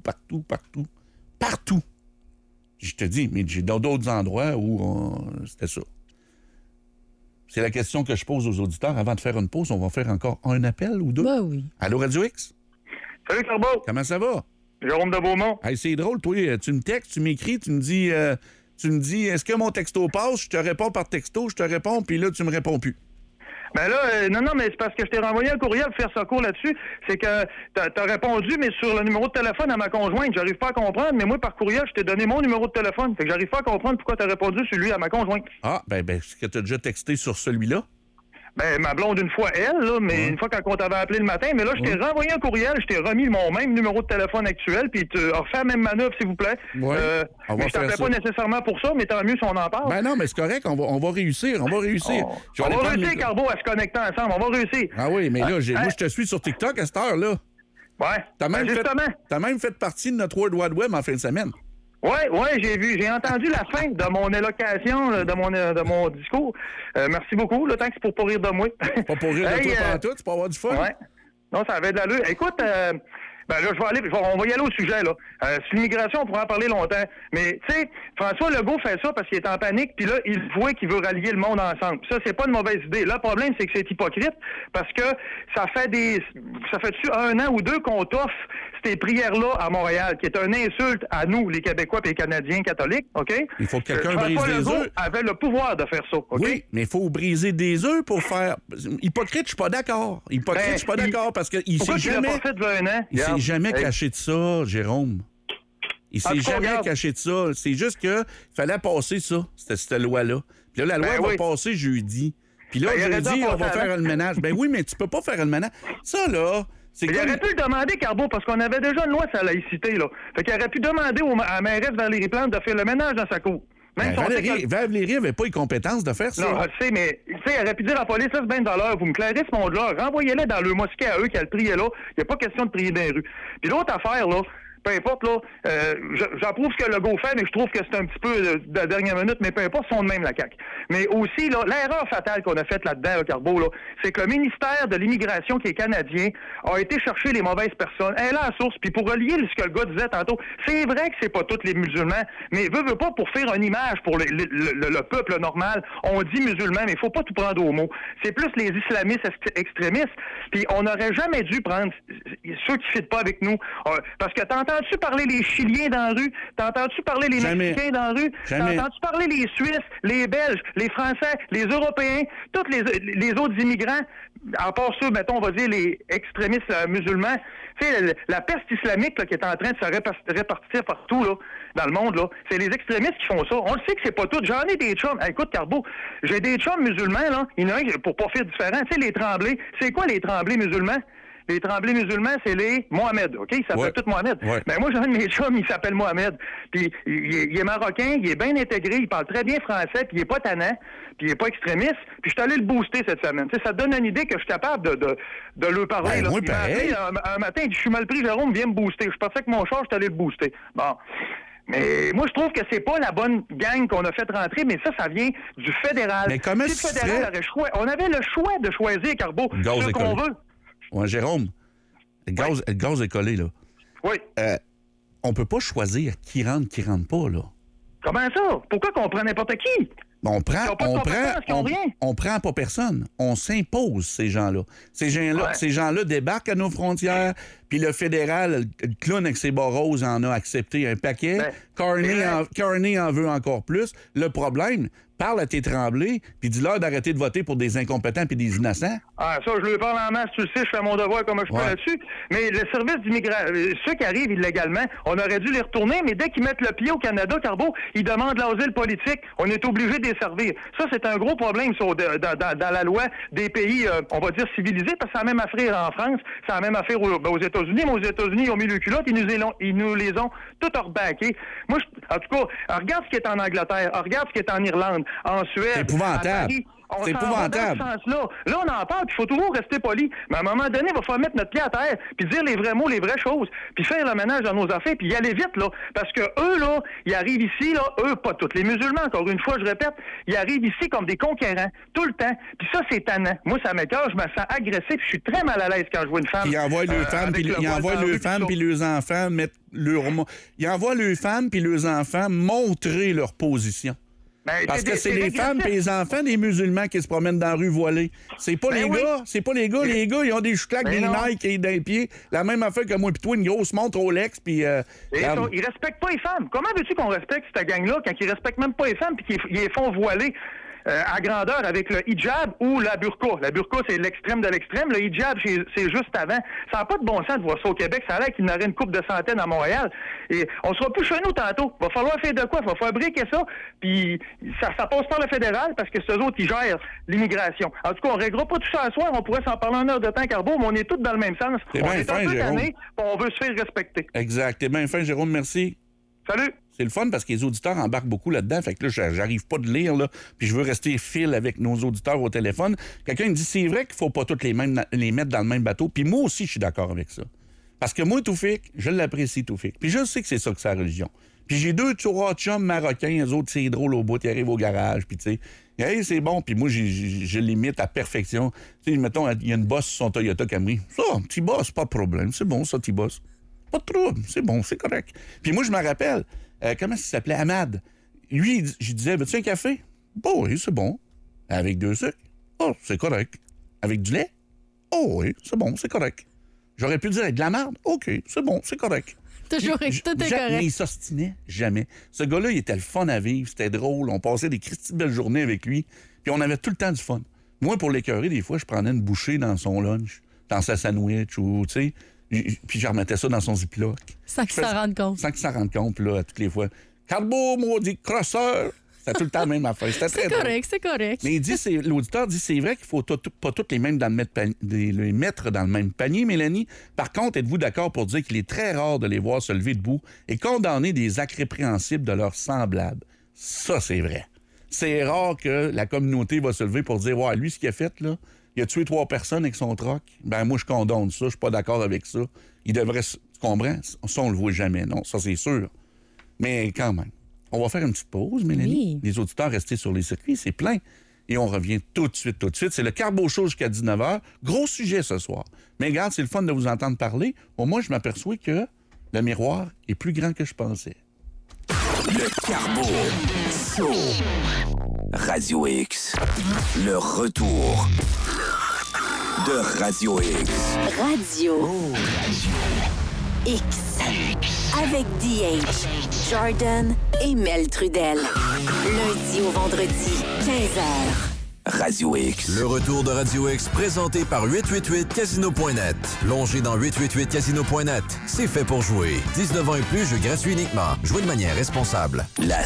[SPEAKER 4] Je te dis, mais j'ai d'autres endroits où c'était ça. C'est la question que je pose aux auditeurs. Avant de faire une pause, on va faire encore un appel ou deux.
[SPEAKER 6] Ben oui.
[SPEAKER 4] Allô, Radio X?
[SPEAKER 7] Salut, Carbo.
[SPEAKER 4] Comment ça va?
[SPEAKER 7] Jérôme de Beaumont.
[SPEAKER 4] Hey, c'est drôle, toi, tu me textes, tu m'écris, tu me dis, est-ce que mon texto passe? Je te réponds par texto, je te réponds, puis là, tu me réponds plus.
[SPEAKER 8] Ben là, non, mais c'est parce que je t'ai renvoyé un courriel pour faire ce cours là-dessus. C'est que t'as répondu, mais sur le numéro de téléphone à ma conjointe. J'arrive pas à comprendre, mais moi, par courriel, je t'ai donné mon numéro de téléphone. Fait que j'arrive pas à comprendre pourquoi t'as répondu celui à ma conjointe.
[SPEAKER 4] Ah, ben, est-ce que t'as déjà texté sur celui-là?
[SPEAKER 8] Ben, ma blonde, une fois, elle, là, mais une fois quand on t'avait appelé le matin, mais là, je t'ai renvoyé un courriel, je t'ai remis mon même numéro de téléphone actuel, puis tu as refait la même manœuvre, s'il vous plaît.
[SPEAKER 4] Ouais.
[SPEAKER 8] Mais je t'appelais pas nécessairement pour ça, mais tant mieux si on en parle.
[SPEAKER 4] Ben non, mais c'est correct, on va réussir,
[SPEAKER 8] On va réussir, Carbo, à se connecter ensemble, on va réussir.
[SPEAKER 4] Ah oui, mais là, moi, je te suis sur TikTok à cette heure-là.
[SPEAKER 8] Ouais, justement.
[SPEAKER 4] T'as même fait partie de notre World Wide Web en fin de semaine.
[SPEAKER 8] Oui, j'ai entendu la fin de mon élocation, de mon discours. Merci beaucoup, là, tant que c'est pour pas rire de moi.
[SPEAKER 4] Pas pour rire de toi pendant tout, c'est pour avoir du fun.
[SPEAKER 8] Ouais. Non, ça avait de l'allure. Écoute, ben là, on va y aller au sujet, là. Sur l'immigration, on pourra en parler longtemps. Mais, tu sais, François Legault fait ça parce qu'il est en panique, puis là, il voit qu'il veut rallier le monde ensemble. Ça, c'est pas une mauvaise idée. Là, le problème, c'est que c'est hypocrite parce que ça fait-tu 1 an ou 2 qu'on t'offre ces prières-là à Montréal, qui est une insulte à nous, les Québécois et les Canadiens catholiques, OK?
[SPEAKER 4] Il faut que quelqu'un brise
[SPEAKER 8] François
[SPEAKER 4] des
[SPEAKER 8] Legault
[SPEAKER 4] œufs.
[SPEAKER 8] avait le pouvoir de faire ça, OK?
[SPEAKER 4] Oui, mais il faut briser des œufs pour faire... Hypocrite, je suis pas d'accord. Hypocrite, je suis pas d'accord parce qu'il s'est jamais...
[SPEAKER 8] Pas fait de 1 an?
[SPEAKER 4] Il s'est jamais caché de ça, Jérôme. Il s'est jamais caché de ça. C'est juste qu'il fallait passer ça, cette loi-là. Puis là, la loi va passer jeudi. Puis là, jeudi, on va faire le ménage. Ben oui, mais tu peux pas faire le ménage. Ça, là...
[SPEAKER 8] Il aurait pu le demander, Carbo, parce qu'on avait déjà une loi sur la laïcité, là. Fait qu'il aurait pu demander à la mairesse Valérie Plante de faire le ménage dans sa cour.
[SPEAKER 4] Valérie n'avait pas les compétences de faire ça.
[SPEAKER 8] Non, je sais, mais elle aurait pu dire à la police, là, c'est bien $, vous me clarez ce monde-là, renvoyez-les dans le mosquée à eux qui a le prié là. Il n'y a pas question de prier dans les rues. Puis l'autre affaire, là, peu importe, là, j'approuve ce que Legault fait, mais je trouve que c'est un petit peu de la dernière minute, mais peu importe, sont de même la CAQ. Mais aussi, là, l'erreur fatale qu'on a faite là-dedans, Carbo, là, c'est que le ministère de l'Immigration, qui est canadien, a été chercher les mauvaises personnes. Elle est là à la source, puis pour relier ce que le gars disait tantôt, c'est vrai que c'est pas tous les musulmans, mais veut pas pour faire une image pour le peuple normal, on dit musulman, mais il faut pas tout prendre au mot. C'est plus les islamistes extrémistes, puis on n'aurait jamais dû prendre ceux qui ne fitent pas avec nous, parce que t'entends-tu parler les Chiliens dans la rue? T'entends-tu parler les Mexicains dans la rue? T'entends-tu parler les Suisses, les Belges, les Français, les Européens, tous les autres immigrants, à part ceux, mettons, on va dire les extrémistes musulmans? Tu sais, la peste islamique là, qui est en train de se répartir partout là, dans le monde, là, c'est les extrémistes qui font ça. On le sait que c'est pas tout. J'en ai des chums. Écoute, Carbo, j'ai des chums musulmans, là. Il y en a un pour pas faire différent. Tu sais, les Tremblés. C'est quoi les Tremblés musulmans? Les Tremblés musulmans, c'est les Mohamed, OK? Ils s'appellent tous Mohamed.
[SPEAKER 4] Ouais.
[SPEAKER 8] Ben moi, j'ai un de mes chums, il s'appelle Mohamed. Puis il est marocain, il est bien intégré, il parle très bien français, puis il est pas tannant, puis il est pas extrémiste. Puis je suis allé le booster cette semaine. Tu sais, ça te donne une idée que je suis capable de leur parler.
[SPEAKER 4] Ben,
[SPEAKER 8] là.
[SPEAKER 4] oui,
[SPEAKER 8] Il m'a appelé un matin, il dit, je suis mal pris, Jérôme, viens me booster. Je pensais que mon char, je suis allé le booster. Bon. Mais moi, je trouve que c'est pas la bonne gang qu'on a fait rentrer, mais ça vient du fédéral.
[SPEAKER 4] Mais comment
[SPEAKER 8] si le fédéral on avait le choix de choisir, Carbo, ce qu'on veut.
[SPEAKER 4] Ouais, Jérôme, le gaz est collé, là.
[SPEAKER 8] Oui.
[SPEAKER 4] On peut pas choisir qui rentre pas, là.
[SPEAKER 8] Comment ça? Pourquoi qu'on prend n'importe qui?
[SPEAKER 4] On prend pas personne. On s'impose ces gens-là. Ces gens-là débarquent à nos frontières, puis le fédéral, le clown avec ses bas roses, en a accepté un paquet. Carney en veut encore plus. Le problème, parle à tes Tremblés, puis dis-leur d'arrêter de voter pour des incompétents puis des innocents.
[SPEAKER 8] Ah, ça, je lui parle en masse, tu le sais, je fais mon devoir comme je peux là-dessus. Mais le service d'immigration, ceux qui arrivent illégalement, on aurait dû les retourner, mais dès qu'ils mettent le pied au Canada, Carbo, ils demandent l'asile politique. On est obligé de les servir. Ça, c'est un gros problème dans la loi des pays, on va dire, civilisés, parce que c'est la même affaire en France, c'est la même affaire aux États-Unis, mais aux États-Unis, ils ont mis le culotte, ils nous les ont tout rebaqués. Moi, en tout cas, regarde ce qui est en Angleterre, regarde ce qui est en Irlande, en Suède.
[SPEAKER 4] C'est épouvantable.
[SPEAKER 8] C'est épouvantable. Là, on en parle, puis il faut toujours rester poli. Mais à un moment donné, il va falloir mettre notre pied à terre, puis dire les vrais mots, les vraies choses, puis faire le ménage dans nos affaires, puis y aller vite, là. Parce que eux, là, ils arrivent ici, là, eux, pas tous les musulmans, encore une fois, je répète, ils arrivent ici comme des conquérants, tout le temps. Puis ça, c'est tannant. Moi, ça m'écoeure, je me sens agressé, puis je suis très mal à l'aise quand je vois une femme.
[SPEAKER 4] Ils envoient leurs femmes, puis leurs enfants mettre leur... Ils envoient leurs femmes, puis leurs enfants montrer leur position. Parce que c'est les femmes et les enfants des musulmans qui se promènent dans la rue voilée. C'est pas les gars. C'est pas les gars. Les gars, ils ont des chouclaques, des Nike et des pieds. La même affaire que moi pis toi, une grosse montre Rolex. Puis,
[SPEAKER 8] ils respectent pas les femmes. Comment veux-tu qu'on respecte cette gang-là quand ils respectent même pas les femmes puis qu'ils les font voiler? à grandeur avec le hijab ou la burqa. La burqa, c'est l'extrême de l'extrême. Le hijab, c'est juste avant. Ça n'a pas de bon sens de voir ça au Québec. Ça a l'air qu'il y en aurait une couple de centaines à Montréal. Et on sera plus chez nous tantôt. Il va falloir faire de quoi? Il va falloir briquer ça. Puis ça passe par le fédéral parce que c'est eux autres qui gèrent l'immigration. En tout cas, on ne réglera pas tout ça à soir. On pourrait s'en parler en heure de temps, Carbo, mais on est tous dans le même sens.
[SPEAKER 4] C'est
[SPEAKER 8] on
[SPEAKER 4] bien
[SPEAKER 8] est
[SPEAKER 4] fin,
[SPEAKER 8] un peu
[SPEAKER 4] Jérôme.
[SPEAKER 8] tannés, on veut se faire respecter.
[SPEAKER 4] Exact. T'es bien fin, Jérôme, merci.
[SPEAKER 8] Salut!
[SPEAKER 4] C'est le fun parce que les auditeurs embarquent beaucoup là-dedans. Fait que là, j'arrive pas de lire, là. Puis je veux rester fil avec nos auditeurs au téléphone. Quelqu'un me dit, c'est vrai qu'il faut pas tous les mettre dans le même bateau. Puis moi aussi, je suis d'accord avec ça. Parce que moi, Toufik, je l'apprécie, Toufik. Puis je sais que c'est ça que c'est la religion. Puis j'ai 2 trois chums marocains, eux autres, c'est drôle au bout, ils arrivent au garage, puis tu sais, hey, c'est bon. Puis moi, je l'imite à perfection. Tu sais, mettons, il y a une bosse sur son Toyota Camry. Ça, petit boss, pas de problème. C'est bon, ça, petit boss. Pas de trouble, c'est bon, c'est correct. Puis moi, je me rappelle, comment il s'appelait? Ahmad. Lui, je disais, veux-tu un café? Oh oui, c'est bon. Avec 2 sucres? Oh, c'est correct. Avec du lait? Oh oui, c'est bon, c'est correct. J'aurais pu dire avec de la merde? OK, c'est bon, c'est correct.
[SPEAKER 6] Toujours, tout est correct.
[SPEAKER 4] Mais il s'ostinait jamais. Ce gars-là, il était le fun à vivre, c'était drôle, on passait des Christy de belles journées avec lui, puis on avait tout le temps du fun. Moi, pour l'écœurer, des fois, je prenais une bouchée dans son lunch, dans sa sandwich, ou, tu sais, puis je remettais ça dans son Ziploc.
[SPEAKER 6] Sans qu'il s'en rende compte.
[SPEAKER 4] Sans qu'il s'en rende compte, puis là, toutes les fois. Carbo, maudit crosseur! C'était tout le temps la même affaire. C'était très
[SPEAKER 6] correct, c'est correct.
[SPEAKER 4] Mais l'auditeur dit, c'est vrai qu'il faut pas toutes les mêmes les mettre dans le même panier, Mélanie. Par contre, êtes-vous d'accord pour dire qu'il est très rare de les voir se lever debout et condamner des actes répréhensibles de leurs semblables? Ça, c'est vrai. C'est rare que la communauté va se lever pour dire, ouais, lui, ce qu'il a fait, là, il a tué 3 personnes avec son troc. Ben, moi, je condamne ça. Je suis pas d'accord avec ça. Il devrait... Tu comprends? Ça, on le voit jamais. Non, ça, c'est sûr. Mais quand même. On va faire une petite pause, Mélanie.
[SPEAKER 6] Oui.
[SPEAKER 4] Les auditeurs restés sur les circuits, c'est plein. Et on revient tout de suite. C'est le Carbo Show jusqu'à 19h. Gros sujet ce soir. Mais regarde, c'est le fun de vous entendre parler. Au moins, je m'aperçois que le miroir est plus grand que je pensais.
[SPEAKER 9] Le Carbo Show. Radio X. Le retour de Radio X.
[SPEAKER 5] Radio X. Avec DH, Jordan et Mel Trudel. Lundi au vendredi, 15h.
[SPEAKER 9] Radio X. Le retour de Radio X présenté par 888casino.net. Plongez dans 888casino.net. C'est fait pour jouer. 19 ans et plus, jeu gratuit uniquement. Jouez de manière responsable. La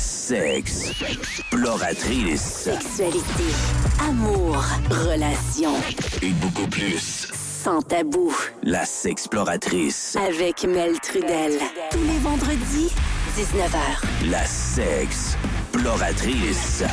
[SPEAKER 9] sexploratrice.
[SPEAKER 5] Sexualité, amour, relations.
[SPEAKER 9] Et beaucoup plus.
[SPEAKER 5] Sans tabou.
[SPEAKER 9] La sexploratrice.
[SPEAKER 5] Avec Mel Trudel. Tous les vendredis, 19h.
[SPEAKER 9] La sexploratrice.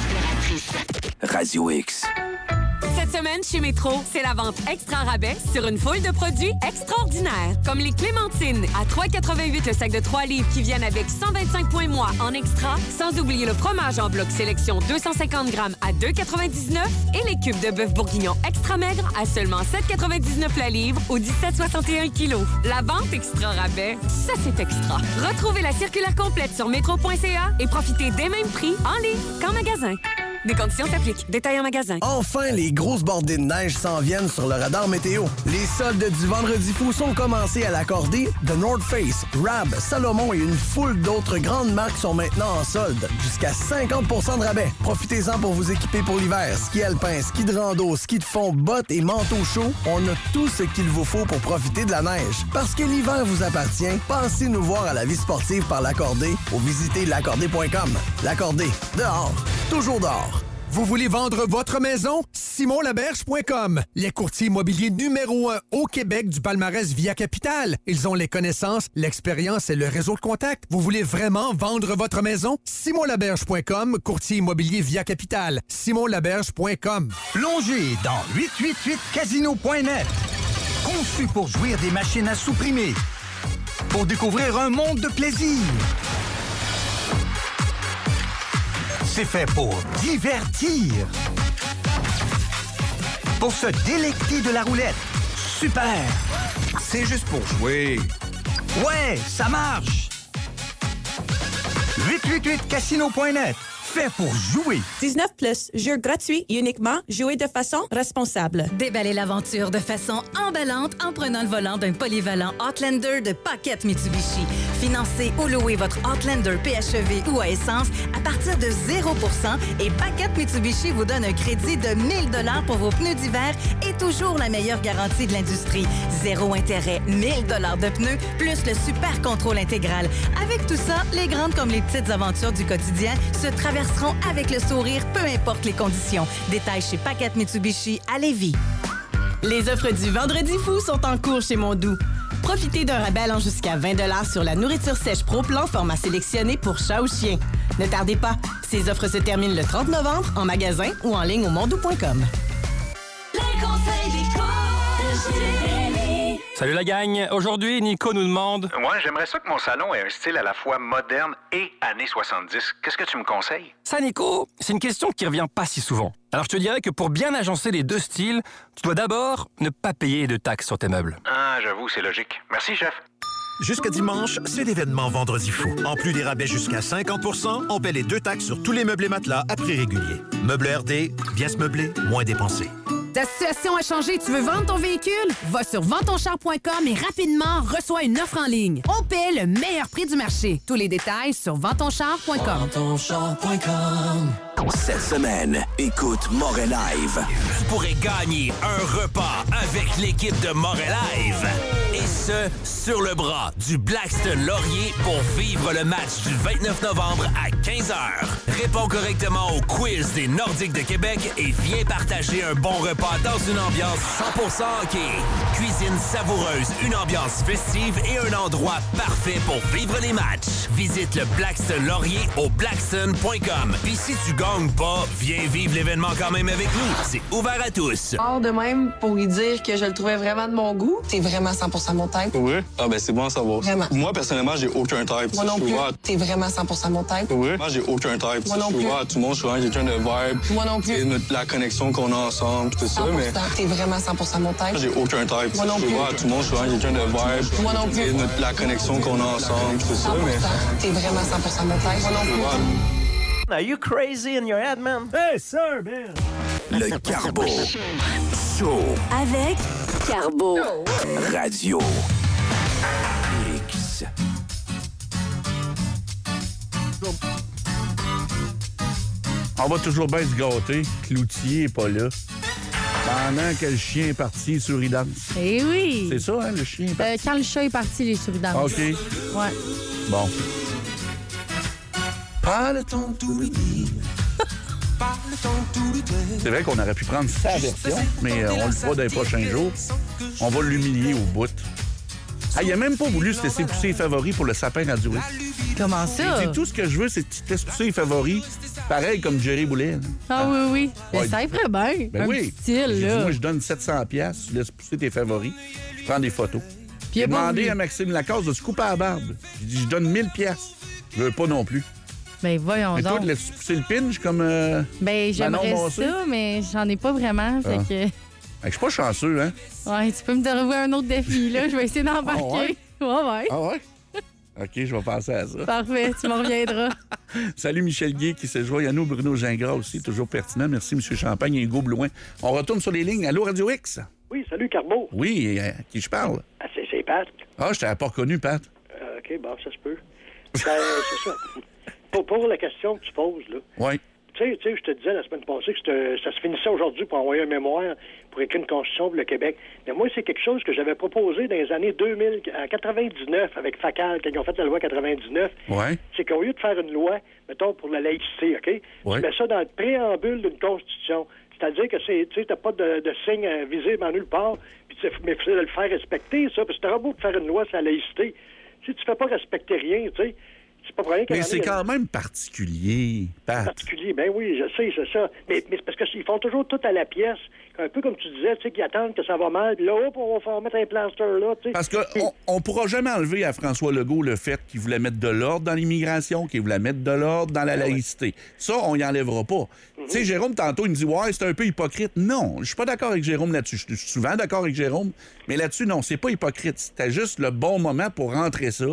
[SPEAKER 9] Radio X.
[SPEAKER 10] Cette semaine, chez Métro, c'est la vente extra rabais sur une foule de produits extraordinaires, comme les clémentines à 3,88 le sac de 3 livres qui viennent avec 125 points mois en extra, sans oublier le fromage en bloc sélection 250 grammes à 2,99 et les cubes de bœuf bourguignon extra maigre à seulement 7,99 la livre ou 17,61 kg. La vente extra rabais, ça c'est extra. Retrouvez la circulaire complète sur métro.ca et profitez des mêmes prix en ligne qu'en magasin. Des conditions s'appliquent. Détails en magasin.
[SPEAKER 11] Enfin, les grosses bordées de neige s'en viennent sur le radar météo. Les soldes du Vendredi fou sont commencés à l'accorder. The North Face, Rab, Salomon et une foule d'autres grandes marques sont maintenant en solde. Jusqu'à 50% de rabais. Profitez-en pour vous équiper pour l'hiver. Ski alpin, ski de rando, ski de fond, bottes et manteaux chauds. On a tout ce qu'il vous faut pour profiter de la neige. Parce que l'hiver vous appartient, passez nous voir à la vie sportive par l'Accordé ou visitez l'accordé.com. L'Accordé, dehors, toujours dehors.
[SPEAKER 12] Vous voulez vendre votre maison? SimonLaberge.com, les courtiers immobiliers numéro 1 au Québec du palmarès Via Capital. Ils ont les connaissances, l'expérience et le réseau de contacts. Vous voulez vraiment vendre votre maison? SimonLaberge.com, courtier immobilier Via Capital. SimonLaberge.com.
[SPEAKER 13] Plongez dans 888casino.net. Conçu pour jouir des machines à supprimer. Pour découvrir un monde de plaisir. C'est fait pour divertir. Pour se délecter de la roulette. Super! C'est juste pour jouer. Ouais, ça marche! 888casino.net. fait pour jouer.
[SPEAKER 14] 19+, jeu gratuit, uniquement, jouer de façon responsable.
[SPEAKER 15] Déballez l'aventure de façon emballante en prenant le volant d'un polyvalent Outlander de Paquette Mitsubishi. Financez ou louez votre Outlander PHEV ou à essence à partir de 0% et Paquette Mitsubishi vous donne un crédit de 1 000 $ pour vos pneus d'hiver et toujours la meilleure garantie de l'industrie. 0 intérêt, 1 000 $ de pneus, plus le super contrôle intégral. Avec tout ça, les grandes comme les petites aventures du quotidien se traverseront avec le sourire, peu importe les conditions. Détails chez Paquette Mitsubishi à Lévis.
[SPEAKER 16] Les offres du Vendredi fou sont en cours chez Mondou. Profitez d'un rabais allant jusqu'à 20 $ sur la nourriture sèche Pro-Plan format sélectionné pour chat ou chien. Ne tardez pas, ces offres se terminent le 30 novembre en magasin ou en ligne au mondou.com.
[SPEAKER 5] Les conseils d'école.
[SPEAKER 17] Salut la gang! Aujourd'hui, Nico nous demande...
[SPEAKER 18] Moi, j'aimerais ça que mon salon ait un style à la fois moderne et années 70. Qu'est-ce que tu me conseilles?
[SPEAKER 17] Ça, Nico, c'est une question qui revient pas si souvent. Alors, je te dirais que pour bien agencer les deux styles, tu dois d'abord ne pas payer de taxes sur tes meubles.
[SPEAKER 18] Ah, j'avoue, c'est logique. Merci, chef.
[SPEAKER 19] Jusqu'à dimanche, c'est l'événement Vendredi fou. En plus des rabais jusqu'à 50%, on paie les 2 taxes sur tous les meubles et matelas à prix régulier. Meubles RD, bien se meubler, moins dépensé.
[SPEAKER 20] Ta situation a changé, tu veux vendre ton véhicule? Va sur ventonchar.com et rapidement reçois une offre en ligne. On paie le meilleur prix du marché. Tous les détails sur ventonchar.com.
[SPEAKER 21] Cette semaine, écoute Moret Live. Tu pourrais gagner un repas avec l'équipe de Moret Live. Et ce, sur le bras du Blackstone Laurier pour vivre le match du 29 novembre à 15h. Réponds correctement au quiz des Nordiques de Québec et viens partager un bon repas dans une ambiance 100% hockey. Cuisine savoureuse, une ambiance festive et un endroit parfait pour vivre les matchs. Visite le Blackstone Laurier au blackstone.com. Puis si tu gagnes pas, viens vivre l'événement quand même avec nous. C'est ouvert à tous.
[SPEAKER 22] Hors de même, pour lui dire que je le trouvais vraiment de mon goût. T'es vraiment 100% mon type.
[SPEAKER 23] Oui? Ah ben c'est bon à savoir.
[SPEAKER 22] Vraiment.
[SPEAKER 23] Moi, personnellement, j'ai aucun type.
[SPEAKER 22] Moi non plus. T'es vraiment 100% mon type.
[SPEAKER 23] Oui? Moi, j'ai aucun type.
[SPEAKER 22] Moi non plus.
[SPEAKER 23] Je vois tout le monde, je suis vraiment quelqu'un de vibe.
[SPEAKER 22] Moi non plus.
[SPEAKER 23] Et la connexion qu'on a ensemble, tout ça,
[SPEAKER 22] 100%.
[SPEAKER 23] mais...
[SPEAKER 22] T'es vraiment 100% mon type.
[SPEAKER 23] Moi, j'ai aucun type.
[SPEAKER 22] Moi non plus.
[SPEAKER 23] Je vois tout le monde, je suis vraiment quelqu'un de vibe.
[SPEAKER 22] Moi non plus.
[SPEAKER 23] Et la connexion qu'on a ensemble, tout ça,
[SPEAKER 22] 100%.
[SPEAKER 23] mais...
[SPEAKER 22] T'es vraiment 100% mon type. Moi non plus.
[SPEAKER 24] Are you crazy in your head, man? Hey, sir, man!
[SPEAKER 21] Le Carbo Show.
[SPEAKER 5] Avec Carbo.
[SPEAKER 21] Radio X.
[SPEAKER 4] On va toujours bien se gâter. Cloutier n'est pas là. Pendant que le chien est parti, souris danse.
[SPEAKER 6] Eh oui!
[SPEAKER 4] C'est ça, hein, le chien est parti?
[SPEAKER 6] Quand le chat est parti, les souris dansent.
[SPEAKER 4] OK.
[SPEAKER 6] Ouais.
[SPEAKER 4] Bon. Pas le temps de tout lui dire. C'est vrai qu'on aurait pu prendre sa version, mais on le fera dans les prochains jours. On va l'humilier au bout. Ah, il a même pas voulu se laisser pousser les favoris pour le sapin Radio X.
[SPEAKER 6] Comment ça?
[SPEAKER 4] Tout ce que je veux, c'est que tu te laisses pousser les favoris, pareil comme Jerry Boulet. Là.
[SPEAKER 6] Ah oui, oui. Mais
[SPEAKER 4] Ouais.
[SPEAKER 6] ça y ferait bien.
[SPEAKER 4] Ben
[SPEAKER 6] un
[SPEAKER 4] oui.
[SPEAKER 6] petit style,
[SPEAKER 4] J'ai dit,
[SPEAKER 6] là.
[SPEAKER 4] moi, je donne 700$, tu laisses pousser tes favoris, je prends des photos.
[SPEAKER 6] Puis il
[SPEAKER 4] J'ai
[SPEAKER 6] a pas
[SPEAKER 4] demandé
[SPEAKER 6] voulu.
[SPEAKER 4] à Maxime Lacasse de se couper à la barbe. J'ai dit, je donne 1000$. Je veux pas non plus.
[SPEAKER 6] Ben voyons
[SPEAKER 4] Mais toi,
[SPEAKER 6] donc.
[SPEAKER 4] tu laisses pousser le pinch comme...
[SPEAKER 6] Ben j'aimerais
[SPEAKER 4] Manon Massé?
[SPEAKER 6] ça, mais j'en ai pas vraiment. Fait
[SPEAKER 4] Ah.
[SPEAKER 6] que...
[SPEAKER 4] Je suis pas chanceux, hein?
[SPEAKER 6] Ouais, tu peux me trouver un autre défi, là. Je vais essayer d'embarquer.
[SPEAKER 4] Ah ouais?
[SPEAKER 6] Ouais.
[SPEAKER 4] Ah ouais? OK, je vais penser à ça.
[SPEAKER 6] Parfait, tu m'en reviendras.
[SPEAKER 4] Salut Michel Guy qui se joint à nous, Bruno Gingras aussi, toujours pertinent. Merci M. Champagne et Hugo Blouin. On retourne sur les lignes. Allô, Radio X?
[SPEAKER 25] Oui, salut, Carbo.
[SPEAKER 4] Oui, à qui je parle?
[SPEAKER 25] Ah, c'est Pat.
[SPEAKER 4] Ah, je t'avais pas reconnu, Pat.
[SPEAKER 25] OK, bon, ça se peut. Ben, c'est ça. Pour la question que tu poses, là.
[SPEAKER 4] Oui.
[SPEAKER 25] Tu sais, je te disais la semaine passée que ça se finissait aujourd'hui pour envoyer un mémoire pour écrire une constitution pour le Québec. Mais moi, c'est quelque chose que j'avais proposé dans les années 2000, à 99, avec Facal, quand ils ont fait la loi 99.
[SPEAKER 4] Ouais.
[SPEAKER 25] C'est qu'au lieu de faire une loi, mettons, pour la laïcité, OK?
[SPEAKER 4] Ouais.
[SPEAKER 25] Tu mets ça dans le préambule d'une constitution. C'est-à-dire que tu n'as pas de signe visible en nulle part, mais il faut le faire respecter, ça, parce que c'est beau de faire une loi sur la laïcité. Si tu fais pas respecter rien, tu sais, c'est pas pour rien
[SPEAKER 4] Mais c'est quand même particulier, Pat.
[SPEAKER 25] particulier. Ben oui, je sais, c'est ça. Mais c'est parce qu'ils font toujours tout à la pièce. Un peu comme tu disais, tu sais, qu'ils attendent que ça va mal, puis là, hop, on va mettre un plaster là, tu sais.
[SPEAKER 4] Parce qu'on ne pourra jamais enlever à François Legault le fait qu'il voulait mettre de l'ordre dans l'immigration, qu'il voulait mettre de l'ordre dans la laïcité. Ça, on y enlèvera pas. Tu sais, Jérôme, tantôt, il me dit « Ouais, c'est un peu hypocrite. » Non, je suis pas d'accord avec Jérôme là-dessus. Je suis souvent d'accord avec Jérôme, mais là-dessus, non, c'est pas hypocrite. C'était juste le bon moment pour rentrer ça,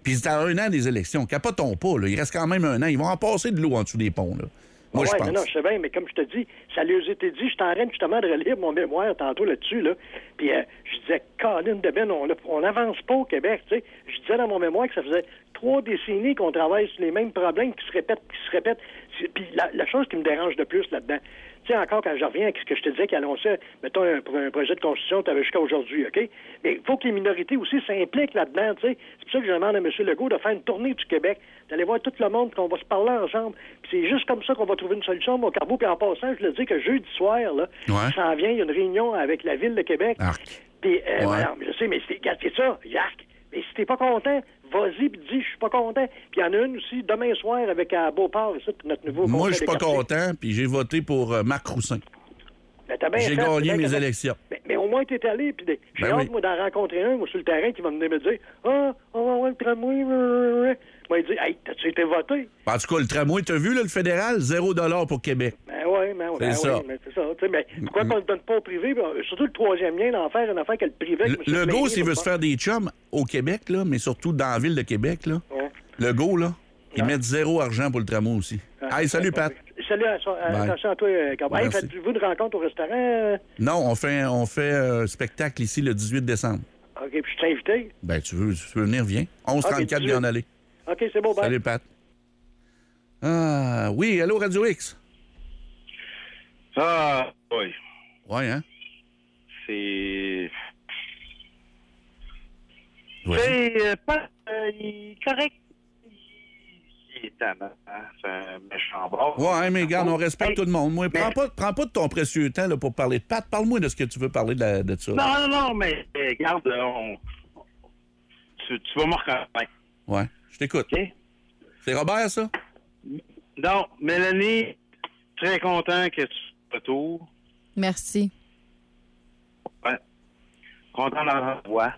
[SPEAKER 4] Puis c'est à 1 an des élections. Capotons pas, là. Il reste quand même 1 an. Ils vont en passer de l'eau en dessous des ponts, là. Moi, je pense.
[SPEAKER 25] Non, je sais bien, mais comme je te dis, ça lui a été dit, je suis en train justement de relire mon mémoire tantôt là-dessus, là. Puis je disais, Colin de Ben, on n'avance pas au Québec, tu sais. Je disais dans mon mémoire que ça faisait 3 décennies qu'on travaille sur les mêmes problèmes qui se répètent. Puis la chose qui me dérange le plus là-dedans, tu sais, encore quand je reviens à ce que je te disais qui annonçait, mettons, un projet de constitution, tu avais jusqu'à aujourd'hui, OK? Mais il faut que les minorités aussi s'impliquent là-dedans, tu sais. C'est pour ça que je demande à M. Legault de faire une tournée du Québec, d'aller voir tout le monde, qu'on va se parler ensemble. Puis c'est juste comme ça qu'on va trouver une solution, mon Carbo. Puis en passant, je le dis que jeudi soir, là, ça en vient, il y a une réunion avec la Ville de Québec. Puis, alors, je sais, mais c'est ça, Yark. Mais si t'es pas content, vas-y puis dis, je suis pas content. Puis il y en a une aussi demain soir avec à Beauport, ça, notre nouveau
[SPEAKER 4] Moi, je suis pas
[SPEAKER 25] quartiers.
[SPEAKER 4] content, puis j'ai voté pour Marc Roussin.
[SPEAKER 25] Ben, t'as bien
[SPEAKER 4] J'ai
[SPEAKER 25] fait,
[SPEAKER 4] gagné
[SPEAKER 25] t'as bien
[SPEAKER 4] mes
[SPEAKER 25] fait.
[SPEAKER 4] élections.
[SPEAKER 25] Mais au moins, t'es allé, puis j'ai
[SPEAKER 4] Ben
[SPEAKER 25] hâte,
[SPEAKER 4] oui.
[SPEAKER 25] moi, d'en rencontrer un, moi, sur le terrain, qui va venir me dire, on va voir le tramway. Moi, il dit, hey, t'as-tu été voté?
[SPEAKER 4] En tout cas, le tramway, t'as vu, là, le fédéral, 0 $ pour Québec.
[SPEAKER 25] Ben oui,
[SPEAKER 4] C'est ça.
[SPEAKER 25] mais c'est ça. Tu sais, mais pourquoi qu'on ne le donne pas au privé? Surtout le troisième lien, d'en faire une affaire que le privé.
[SPEAKER 4] Le go, s'il veut se faire des chums au Québec, là, mais surtout dans la ville de Québec, là, le go, là, ils mettent 0 argent pour le tramway aussi. Hey, salut, Pat.
[SPEAKER 25] Salut, attention à toi, Carbo. Hey,
[SPEAKER 4] Merci.
[SPEAKER 25] faites-vous une rencontre au restaurant?
[SPEAKER 4] Non, on fait un spectacle ici le 18 décembre.
[SPEAKER 25] OK, puis je t'ai invité.
[SPEAKER 4] Ben, tu veux venir, viens. 11h34, viens en aller.
[SPEAKER 25] OK, c'est beau, bye.
[SPEAKER 4] Salut, Pat. Ah, oui, allô, Radio X.
[SPEAKER 1] Ah, oui.
[SPEAKER 4] Ouais, hein?
[SPEAKER 1] C'est...
[SPEAKER 4] Ouais.
[SPEAKER 1] C'est pas... il est correct. Il est tannant, hein? C'est un méchant bord.
[SPEAKER 4] Ouais, mais regarde, on respecte tout le monde. Moi, prends pas de ton précieux temps là, pour parler de Pat. Parle-moi de ce que tu veux parler de ça.
[SPEAKER 1] Non, mais regarde, tu vas me reconnaître.
[SPEAKER 4] Ouais, je t'écoute.
[SPEAKER 1] OK?
[SPEAKER 4] C'est Robert, ça?
[SPEAKER 1] Non, Mélanie, très content que tu retournes.
[SPEAKER 6] Merci.
[SPEAKER 1] Ouais. Content d'entendre ta voix.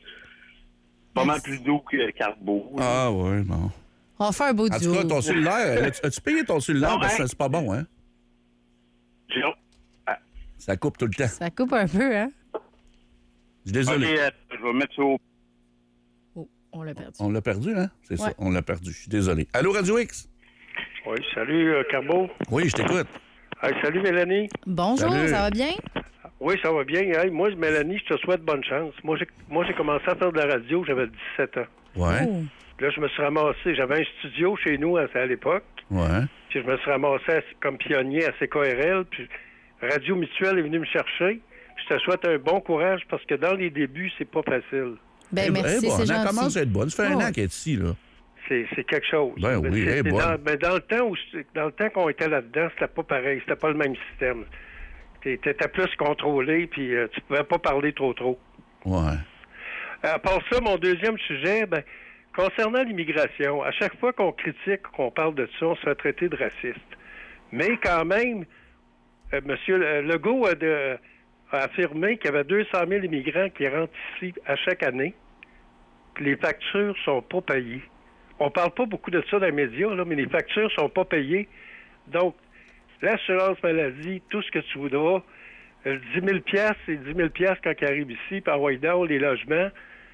[SPEAKER 1] Pas mal plus doux que Carbo.
[SPEAKER 4] Ah, ouais, bon.
[SPEAKER 6] On va faire un beau
[SPEAKER 4] En
[SPEAKER 6] duo.
[SPEAKER 4] tout cas, ton cellulaire, as-tu payé ton cellulaire?
[SPEAKER 1] Non,
[SPEAKER 4] Parce que
[SPEAKER 1] hein?
[SPEAKER 4] c'est pas bon, hein?
[SPEAKER 1] Non.
[SPEAKER 4] Ça coupe tout le temps.
[SPEAKER 6] Ça coupe un peu, hein?
[SPEAKER 4] Je suis désolé.
[SPEAKER 1] OK, je vais mettre ça au...
[SPEAKER 6] Oh, on l'a perdu.
[SPEAKER 4] On l'a perdu, hein? C'est
[SPEAKER 6] Ouais.
[SPEAKER 4] ça, on l'a perdu. Je suis désolé. Allô, Radio X?
[SPEAKER 25] Oui, salut, Carbo.
[SPEAKER 4] Oui, je t'écoute.
[SPEAKER 25] Hey, salut, Mélanie.
[SPEAKER 6] Bonjour,
[SPEAKER 4] Salut.
[SPEAKER 6] ça va bien?
[SPEAKER 25] Oui, ça va bien. Hey, moi, Mélanie, je te souhaite bonne chance. Moi, j'ai commencé à faire de la radio, j'avais 17 ans.
[SPEAKER 4] Ouais.
[SPEAKER 6] Oh.
[SPEAKER 25] Là, je me suis ramassé. J'avais un studio chez nous à l'époque.
[SPEAKER 4] Ouais.
[SPEAKER 25] Puis je me suis ramassé comme pionnier à CKRL. Puis Radio Mutuelle est venu me chercher. Je te souhaite un bon courage parce que dans les débuts, c'est pas facile.
[SPEAKER 6] Ben, merci, c'est
[SPEAKER 4] Elle
[SPEAKER 6] gentil.
[SPEAKER 4] commence à être bonne. Ça fait un
[SPEAKER 6] Oh.
[SPEAKER 4] an qu'elle est ici, là.
[SPEAKER 25] C'est quelque chose.
[SPEAKER 4] Ben oui,
[SPEAKER 25] Mais
[SPEAKER 4] elle est bonne.
[SPEAKER 25] dans le temps qu'on était là-dedans, c'était pas pareil. C'était pas le même système. T'étais plus contrôlé, puis tu pouvais pas parler trop.
[SPEAKER 4] Ouais.
[SPEAKER 25] À part ça, mon deuxième sujet, concernant l'immigration, à chaque fois qu'on critique, qu'on parle de ça, on se fait traiter de raciste. Mais quand même, M. Legault a affirmé qu'il y avait 200 000 immigrants qui rentrent ici à chaque année. Puis les factures sont pas payées. On parle pas beaucoup de ça dans les médias, là, mais les factures sont pas payées. Donc, l'assurance maladie, tout ce que tu voudras, 10 000 c'est 10 000 quand ils arrivent ici, par Whitedown, les logements.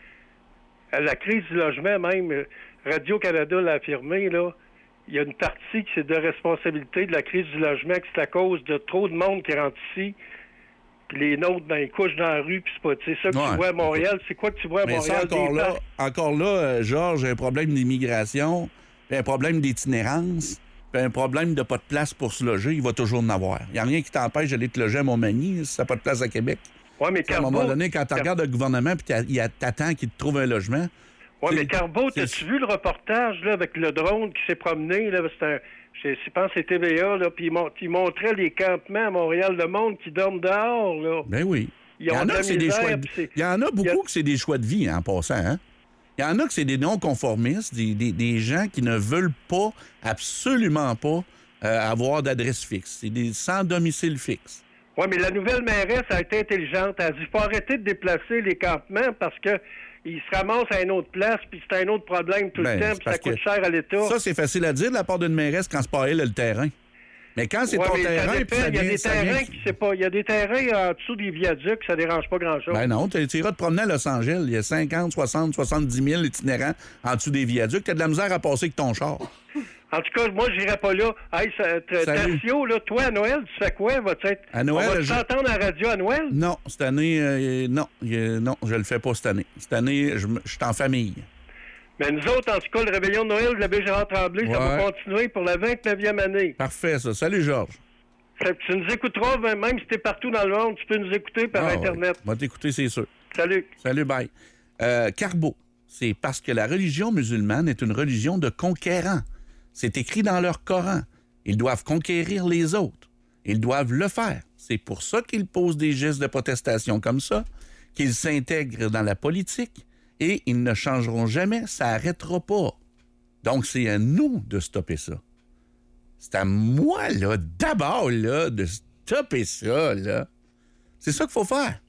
[SPEAKER 25] La crise du logement, même, Radio-Canada l'a affirmé, là, il y a une partie qui c'est de responsabilité de la crise du logement, que c'est à cause de trop de monde qui rentre ici, puis les nôtres, ils couchent dans la rue, puis c'est pas, tu sais, ça que
[SPEAKER 4] Ouais.
[SPEAKER 25] tu vois à Montréal. C'est quoi que tu vois à
[SPEAKER 4] Mais
[SPEAKER 25] Montréal?
[SPEAKER 4] ça, encore
[SPEAKER 25] Des
[SPEAKER 4] là,
[SPEAKER 25] parcs.
[SPEAKER 4] Georges, un problème d'immigration, puis un problème d'itinérance, puis un problème de pas de place pour se loger, il va toujours en avoir. Il n'y a rien qui t'empêche d'aller te loger à Montmagny si tu n'as pas de place à Québec.
[SPEAKER 25] Ouais, mais
[SPEAKER 4] à un moment donné, quand tu regardes le gouvernement puis t'attends qu'il te trouve un logement.
[SPEAKER 25] Oui, mais Carbo, t'as-tu vu le reportage là, avec le drone qui s'est promené? Là, je pense que c'est TVA, là, puis il montrait les campements à Montréal, le monde qui dorme dehors. Là.
[SPEAKER 4] Ben oui.
[SPEAKER 25] Il y en a,
[SPEAKER 4] Il y en a beaucoup que c'est des choix de vie, hein, en passant. Hein? Il y en a que c'est des non-conformistes, des gens qui ne veulent pas, absolument pas, avoir d'adresse fixe. C'est des sans domicile fixe.
[SPEAKER 25] Oui, mais la nouvelle mairesse a été intelligente. Elle a dit, il faut arrêter de déplacer les campements parce que ils se ramassent à une autre place, puis c'est un autre problème tout le temps, puis ça coûte cher à l'État.
[SPEAKER 4] Ça, c'est facile à dire de la part d'une mairesse quand c'est pas elle le terrain. Mais quand c'est
[SPEAKER 25] Ouais,
[SPEAKER 4] ton
[SPEAKER 25] mais ça
[SPEAKER 4] terrain,
[SPEAKER 25] dépend.
[SPEAKER 4] puis ça
[SPEAKER 25] Il y a
[SPEAKER 4] vient...
[SPEAKER 25] des
[SPEAKER 4] ça
[SPEAKER 25] terrains
[SPEAKER 4] vient-
[SPEAKER 25] qui, c'est pas... Il y a des terrains en dessous des viaducs, ça dérange pas grand-chose.
[SPEAKER 4] Ben non, tu iras te promener à Los Angeles. Il y a 50, 60, 70 000 itinérants en dessous des viaducs. Tu as de la misère à passer avec ton char.
[SPEAKER 25] En tout cas, moi, j'irai pas là. Hey,
[SPEAKER 4] Salut.
[SPEAKER 25] Tertio, là, toi, à Noël, tu fais quoi?
[SPEAKER 4] À Noël,
[SPEAKER 25] on va
[SPEAKER 4] je-
[SPEAKER 25] t'entendre à la radio à Noël?
[SPEAKER 4] Non, cette année, non, je le fais pas cette année. Cette année, je suis en famille.
[SPEAKER 25] Mais nous autres, en tout cas, le réveillon de Noël de l'abbé Gérard Tremblay, ça va
[SPEAKER 4] Ouais.
[SPEAKER 25] continuer pour la 29e année.
[SPEAKER 4] Parfait, ça. Salut, Georges.
[SPEAKER 25] Fait que tu nous écouteras, même si t'es partout dans le monde, tu peux nous écouter par
[SPEAKER 4] Ah,
[SPEAKER 25] Internet.
[SPEAKER 4] ouais. Va t'écouter, c'est sûr.
[SPEAKER 25] Salut.
[SPEAKER 4] Salut, bye. Carbo, c'est parce que la religion musulmane est une religion de conquérants. C'est écrit dans leur Coran. Ils doivent conquérir les autres. Ils doivent le faire. C'est pour ça qu'ils posent des gestes de protestation comme ça, qu'ils s'intègrent dans la politique et ils ne changeront jamais, ça n'arrêtera pas. Donc, c'est à nous de stopper ça. C'est à moi, là, d'abord, là, de stopper ça, là. C'est ça qu'il faut faire.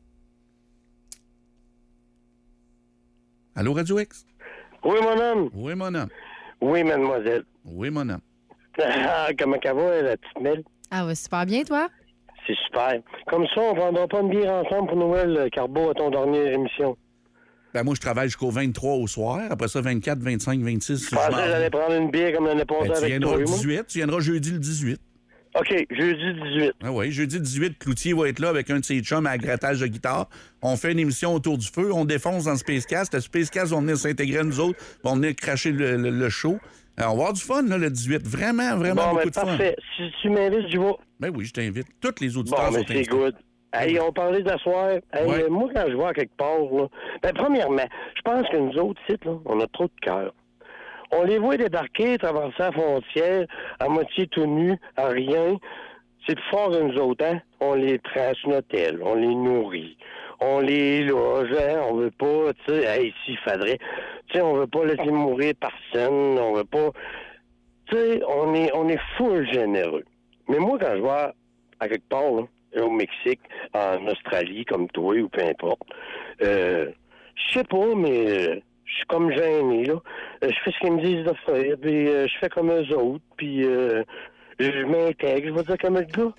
[SPEAKER 4] Allô, Radio X?
[SPEAKER 2] Oui, mon homme.
[SPEAKER 4] Oui, mon homme.
[SPEAKER 2] Oui, mademoiselle.
[SPEAKER 4] Oui, mon homme.
[SPEAKER 2] Comment ça va, la petite Mel?
[SPEAKER 6] Ah, va super bien, toi?
[SPEAKER 2] C'est super. Comme ça, on prendra pas une bière ensemble pour Noël, Carbo, à ton dernière émission.
[SPEAKER 4] Ben, moi, je travaille jusqu'au 23 au soir. Après ça, 24, 25, 26.
[SPEAKER 2] Je pensais que j'allais prendre une bière comme l'année passée
[SPEAKER 4] Ben, tu
[SPEAKER 2] avec
[SPEAKER 4] viendras
[SPEAKER 2] toi.
[SPEAKER 4] le
[SPEAKER 2] moi.
[SPEAKER 4] 18. Tu viendras jeudi le 18.
[SPEAKER 2] OK, jeudi 18.
[SPEAKER 4] Ah oui, jeudi 18, Cloutier va être là avec un de ses chums à grattage de guitare. On fait une émission autour du feu. On défonce dans le Spacecast. Le Spacecast va venir s'intégrer à nous autres. Vont venir cracher le show. Alors, on va avoir du fun, là, le 18. Vraiment, vraiment
[SPEAKER 2] Bon,
[SPEAKER 4] beaucoup
[SPEAKER 2] ben,
[SPEAKER 4] de fun.
[SPEAKER 2] parfait. Si tu m'invites, je vais.
[SPEAKER 4] Ben oui, je t'invite. Tous les auditeurs
[SPEAKER 2] Bon, mais
[SPEAKER 4] sont
[SPEAKER 2] c'est
[SPEAKER 4] invités.
[SPEAKER 2] good. Hey, on parlait d'asseoir. Hey,
[SPEAKER 4] Ouais.
[SPEAKER 2] moi, quand je vois à quelque part, là, ben, premièrement, je pense que nous autres, ici, là, on a trop de cœur. On les voit débarquer, traverser la frontière, à moitié tout nus, à rien. C'est plus fort que nous autres, hein? On les prend sur notre aile, on les nourrit, on les loge, hein? On veut pas, tu sais, hey, s'il faudrait, tu sais, on veut pas laisser mourir personne, on veut pas, tu sais, on est full généreux. Mais moi, quand je vois à quelque part, là, au Mexique, en Australie, comme toi, ou peu importe, je sais pas, mais je suis comme gêné, là. Je fais ce qu'ils me disent de faire, puis je fais comme eux autres, puis je m'intègre, je vais dire comme le gars.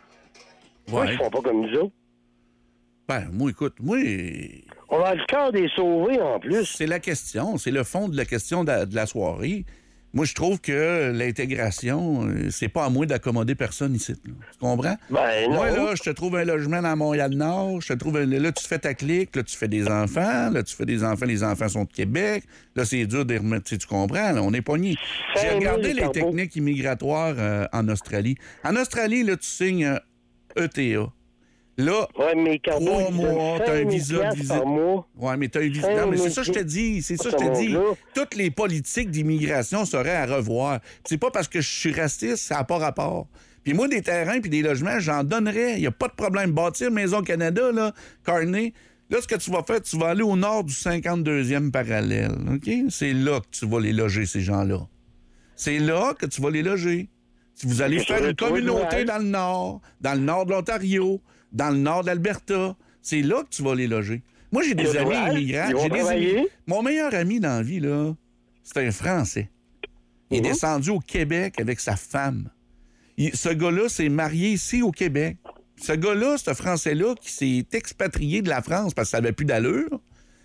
[SPEAKER 2] Moi, ils font pas comme nous autres.
[SPEAKER 4] Ben, moi, écoute, moi...
[SPEAKER 2] On a le cœur des sauvés, en plus.
[SPEAKER 4] C'est la question, c'est le fond de la question de la soirée. Moi, je trouve que l'intégration, c'est pas à moi d'accommoder personne ici. Là. Tu comprends?
[SPEAKER 2] Ben non.
[SPEAKER 4] Moi, là, je te trouve un logement dans Montréal-Nord, je te trouve là, tu fais ta clique, là, tu fais des enfants, là, tu fais des enfants, les enfants sont de Québec, là, c'est dur de remettre, tu comprends, là, on est pogné. J'ai regardé les techniques immigratoires en Australie. En Australie, là, tu signes ETA. Là, 3 mois, t'as un visa de visite. Ouais, mais t'as un visa. Non, mais c'est ça que je te dis. C'est ça que je te dis. Toutes les politiques d'immigration seraient à revoir. C'est pas parce que je suis raciste, ça n'a pas rapport. Puis moi, des terrains puis des logements, j'en donnerais. Il n'y a pas de problème. Bâtir Maison Canada, là, Carney, là, ce que tu vas faire, tu vas aller au nord du 52e parallèle. OK? C'est là que tu vas les loger, ces gens-là. C'est là que tu vas les loger. Vous allez faire une communauté dans le nord de l'Ontario, dans le nord de l'Alberta. C'est là que tu vas les loger. Moi, j'ai des amis immigrants. Mon meilleur ami dans la vie, là, c'est un Français. Il est descendu au Québec avec sa femme. Ce gars-là s'est marié ici au Québec. Ce gars-là, ce Français-là, qui s'est expatrié de la France parce que ça n'avait plus d'allure,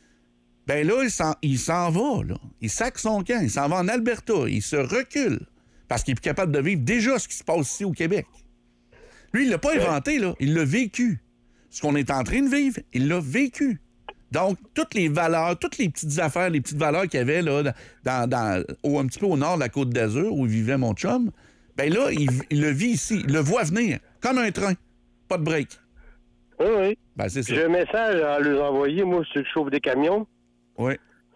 [SPEAKER 4] ben là, il s'en va, là. Il sac son camp. Il s'en va en Alberta. Il se recule parce qu'il est plus capable de vivre déjà ce qui se passe ici au Québec. Lui, il l'a pas inventé, là. Il l'a vécu. Ce qu'on est en train de vivre, il l'a vécu. Donc, toutes les valeurs, toutes les petites affaires, les petites valeurs qu'il y avait là, un petit peu au nord de la Côte d'Azur, où vivait mon chum, ben là, il le vit ici. Il le voit venir, comme un train. Pas de break.
[SPEAKER 2] Oui, oui.
[SPEAKER 4] Ben, c'est ça.
[SPEAKER 2] J'ai un message à leur envoyer, moi, ceux qui chauffent des camions.
[SPEAKER 4] Oui.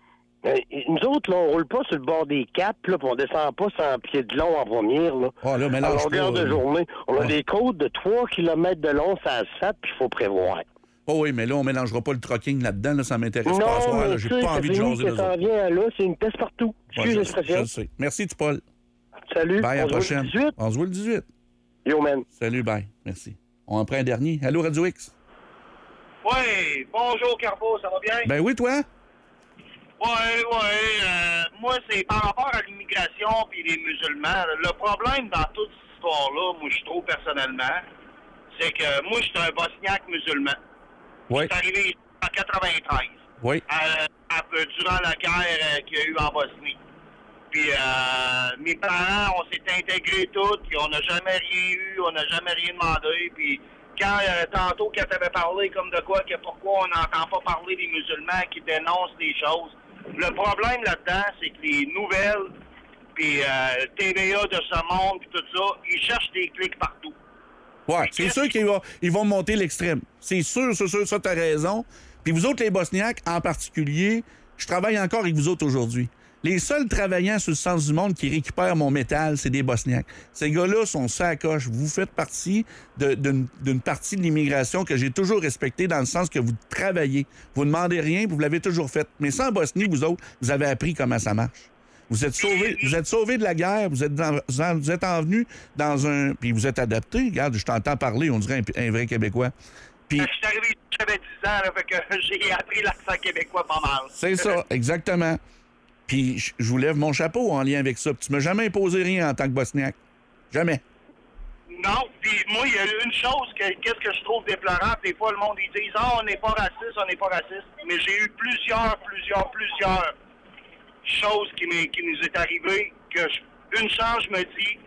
[SPEAKER 2] Nous autres, là, on roule pas sur le bord des caps, là, puis on descend pas 100 pieds de long en première, là.
[SPEAKER 4] Oh, là,
[SPEAKER 2] à longueur de journée. On a des côtes de 3 km de long, ça sape, puis il faut prévoir.
[SPEAKER 4] Oh oui, mais là, on mélangera pas le trucking là-dedans, là, ça m'intéresse pas à soir, là. J'ai pas envie de jaser
[SPEAKER 2] là. Ça vient là, c'est une peste partout. Excuse l'expression.
[SPEAKER 4] Je le sais. Merci, Paul.
[SPEAKER 2] Salut.
[SPEAKER 4] Bye, à la prochaine.
[SPEAKER 2] Le 18.
[SPEAKER 4] On se voit le 18.
[SPEAKER 2] Yo, man.
[SPEAKER 4] Salut, bye. Merci. On en prend un dernier. Allô, Radio X?
[SPEAKER 3] Oui, bonjour, Carbo, ça va bien?
[SPEAKER 4] Ben oui, toi?
[SPEAKER 3] Oui. Moi, c'est par rapport à l'immigration puis les musulmans. Le problème dans toute histoire-là, moi, je trouve personnellement, c'est que moi, je suis un bosniaque musulman.
[SPEAKER 4] Oui.
[SPEAKER 3] Je suis arrivé ici en 93.
[SPEAKER 4] Oui.
[SPEAKER 3] Durant la guerre qu'il y a eu en Bosnie. Puis mes parents, on s'est intégrés tous, puis on n'a jamais rien eu, on n'a jamais rien demandé. Puis quand tantôt, quand tu avais parlé comme de quoi, que pourquoi on n'entend pas parler des musulmans qui dénoncent des choses, le problème là-dedans, c'est que les nouvelles, puis TVA de ce monde, puis tout ça, ils cherchent des clics partout.
[SPEAKER 4] Ouais, c'est sûr qu'ils vont monter l'extrême. C'est sûr, ça, t'as raison. Puis vous autres, les Bosniaques, en particulier, je travaille encore avec vous autres aujourd'hui. Les seuls travaillants sur le sens du monde qui récupèrent mon métal, c'est des Bosniaques. Ces gars-là sont sacoches. Vous faites partie d'une partie de l'immigration que j'ai toujours respectée dans le sens que vous travaillez. Vous ne demandez rien, vous l'avez toujours fait. Mais sans Bosnie, vous autres, vous avez appris comment ça marche. Vous êtes sauvés de la guerre, vous êtes envenus dans un... Puis vous êtes adaptés. Regarde, je t'entends parler, on dirait un vrai Québécois. Puis...
[SPEAKER 3] Je suis arrivé, j'avais 10 ans, là, fait que j'ai appris l'accent québécois pas mal.
[SPEAKER 4] C'est ça, exactement. Puis je vous lève mon chapeau en lien avec ça. Puis tu m'as jamais imposé rien en tant que Bosniaque. Jamais.
[SPEAKER 3] Non, puis moi, il y a une chose, qu'est-ce que je trouve déplorant, des fois, le monde, ils disent « Ah, on n'est pas raciste, on n'est pas raciste. » Mais j'ai eu plusieurs choses qui nous est arrivées, que une chance, je me dis,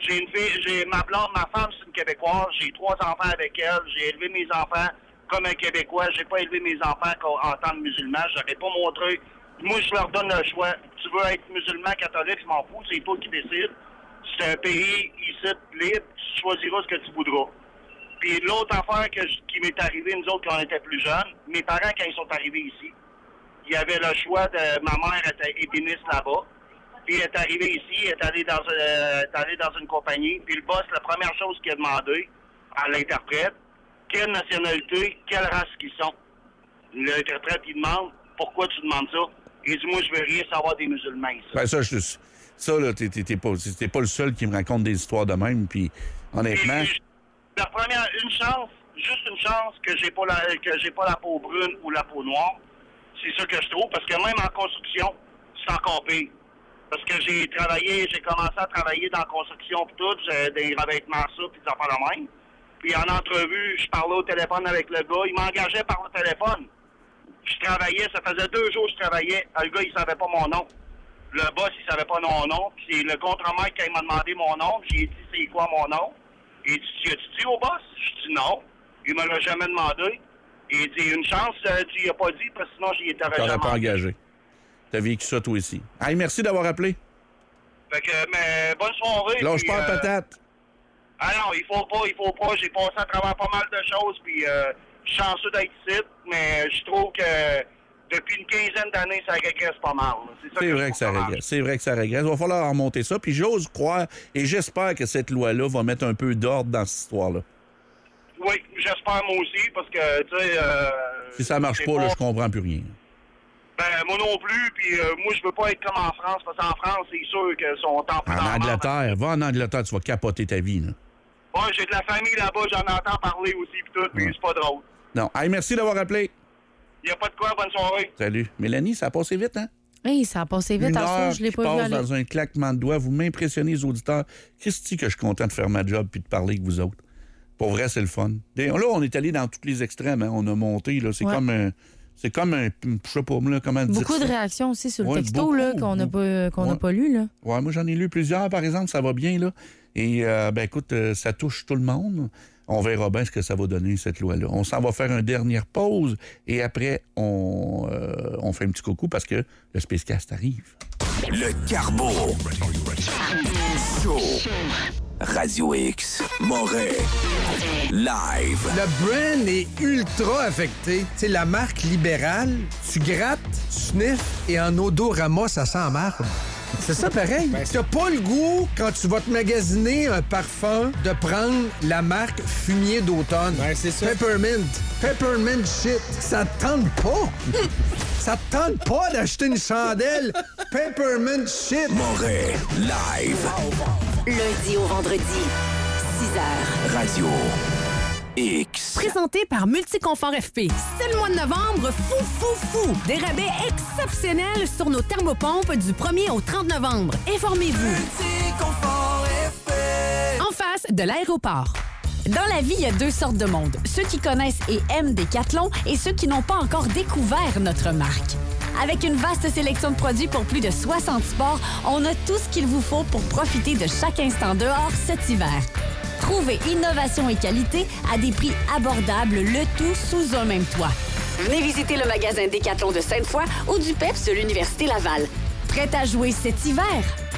[SPEAKER 3] j'ai ma blonde, ma femme, c'est une Québécoise, j'ai 3 enfants avec elle, j'ai élevé mes enfants comme un Québécois, j'ai pas élevé mes enfants en tant que musulman, j'aurais pas montré. Moi, je leur donne le choix. Tu veux être musulman, catholique, je m'en fous, c'est toi qui décides. C'est un pays ici libre, tu choisiras ce que tu voudras. Puis l'autre affaire qui m'est arrivée, nous autres, quand on était plus jeunes, mes parents, quand ils sont arrivés ici, il y avait le choix de... Ma mère était ébéniste là-bas. Puis elle est arrivée ici, elle est allée dans une compagnie. Puis le boss, la première chose qu'il a demandé à l'interprète, quelle nationalité, quelle race qu'ils sont. L'interprète, il demande, pourquoi tu demandes ça? Il dit, moi, je veux rien savoir des musulmans ici.
[SPEAKER 4] Ben ça, là, t'es pas le seul qui me raconte des histoires de même. Puis honnêtement...
[SPEAKER 3] La première, juste une chance que j'ai pas la peau brune ou la peau noire. C'est ça que je trouve, parce que même en construction, c'est encore pire. Parce que j'ai commencé à travailler dans la construction pis tout, j'ai des revêtements ça, puis des affaires de même. Puis en entrevue, je parlais au téléphone avec le gars, il m'engageait par le téléphone. Je travaillais, ça faisait 2 jours que je travaillais, le gars, il savait pas mon nom. Le boss, il savait pas mon nom, puis c'est le contremaître quand il m'a demandé mon nom, j'ai dit, c'est quoi mon nom? Il dit, as-tu dit au boss? Je dis non. Il me l'a jamais demandé. Il dit, une chance, tu y as pas dit, parce que sinon, j'y étais jamais
[SPEAKER 4] pas engagé. T'as vécu ça, toi aussi. Hey, merci d'avoir appelé.
[SPEAKER 3] Fait que, mais bonne soirée.
[SPEAKER 4] Lâche pas la patate.
[SPEAKER 3] Ah non, il faut pas. J'ai passé à travers pas mal de choses, puis je suis chanceux d'être ici, mais je trouve que depuis une quinzaine d'années, ça régresse pas mal.
[SPEAKER 4] C'est vrai que ça régresse. C'est vrai que ça régresse. Il va falloir remonter ça, puis j'ose croire, et j'espère que cette loi-là va mettre un peu d'ordre dans cette histoire-là.
[SPEAKER 3] Oui, j'espère moi aussi, parce que, tu sais...
[SPEAKER 4] si ça marche pas, là, je comprends plus rien.
[SPEAKER 3] Ben, moi non plus, puis moi, je veux pas être comme en France, parce qu'en France, c'est sûr qu'ils sont en
[SPEAKER 4] En Angleterre, va en Angleterre, tu vas capoter ta vie, là.
[SPEAKER 3] Ouais, j'ai de la famille là-bas, j'en entends parler aussi, puis tout, puis c'est pas drôle.
[SPEAKER 4] Non. Hey, merci d'avoir appelé.
[SPEAKER 3] Il a pas de quoi, bonne soirée.
[SPEAKER 4] Salut. Mélanie, ça a passé vite, hein?
[SPEAKER 6] Oui, ça a passé vite. En je l'ai pas vu aller.
[SPEAKER 4] Dans un claquement de doigts, vous m'impressionnez, les auditeurs. Christy, que je suis content de faire ma job puis de parler avec vous autres. Pour vrai, c'est le fun. Là, on est allé dans tous les extrêmes, hein? On a monté, là. C'est comme un... C'est comme un... Je sais pas, là, comment dire
[SPEAKER 6] beaucoup
[SPEAKER 4] ça?
[SPEAKER 6] De réactions aussi sur le texto, là, qu'on n'a pas lu, là.
[SPEAKER 4] Ouais, moi, j'en ai lu plusieurs, par exemple. Ça va bien, là. Et, ben écoute, ça touche tout le monde. On verra bien ce que ça va donner, cette loi-là. On s'en va faire une dernière pause et après, on fait un petit coucou parce que le Spacecast arrive.
[SPEAKER 21] Le Carbo. Show. Radio X. Moret. Live.
[SPEAKER 12] Le brand est ultra affecté. C'est la marque libérale. Tu grattes, tu sniffes et en odorama, ça sent marde. C'est ça pareil. T'as pas le goût, quand tu vas te magasiner un parfum, de prendre la marque fumier d'automne. Ben, c'est ça. Peppermint. Peppermint shit. Ça te tente pas. Ça te tente pas d'acheter une chandelle Peppermint shit.
[SPEAKER 21] Moret. Live.
[SPEAKER 5] Lundi au vendredi, 6h.
[SPEAKER 21] Radio X.
[SPEAKER 20] Présenté par Multiconfort FP. C'est le mois de novembre, fou! Des rabais exceptionnels sur nos thermopompes du 1er au 30 novembre. Informez-vous.
[SPEAKER 21] Multiconfort FP.
[SPEAKER 20] En face de l'aéroport.
[SPEAKER 7] Dans la vie, il y a deux sortes de monde. Ceux qui connaissent et aiment Décathlon et ceux qui n'ont pas encore découvert notre marque. Avec une vaste sélection de produits pour plus de 60 sports, on a tout ce qu'il vous faut pour profiter de chaque instant dehors cet hiver. Trouvez innovation et qualité à des prix abordables, le tout sous un même toit. Venez visiter le magasin Décathlon de Sainte-Foy ou du PEPS de l'Université Laval. Prête à jouer cet hiver?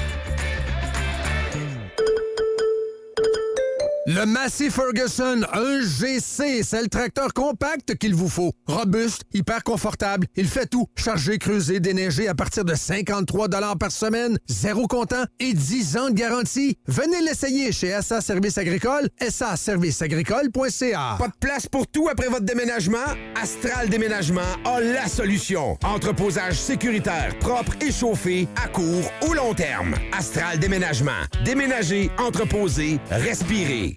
[SPEAKER 12] Le Massey Ferguson 1GC, c'est le tracteur compact qu'il vous faut. Robuste, hyper confortable, il fait tout. Charger, creuser, déneiger à partir de 53 $ par semaine, 0 comptant et 10 ans de garantie. Venez l'essayer chez SA Services Agricoles, saserviceagricole.ca.
[SPEAKER 8] Pas de place pour tout après votre déménagement? Astral Déménagement a la solution. Entreposage sécuritaire, propre et chauffé, à court ou long terme. Astral Déménagement. Déménager, entreposer, respirer.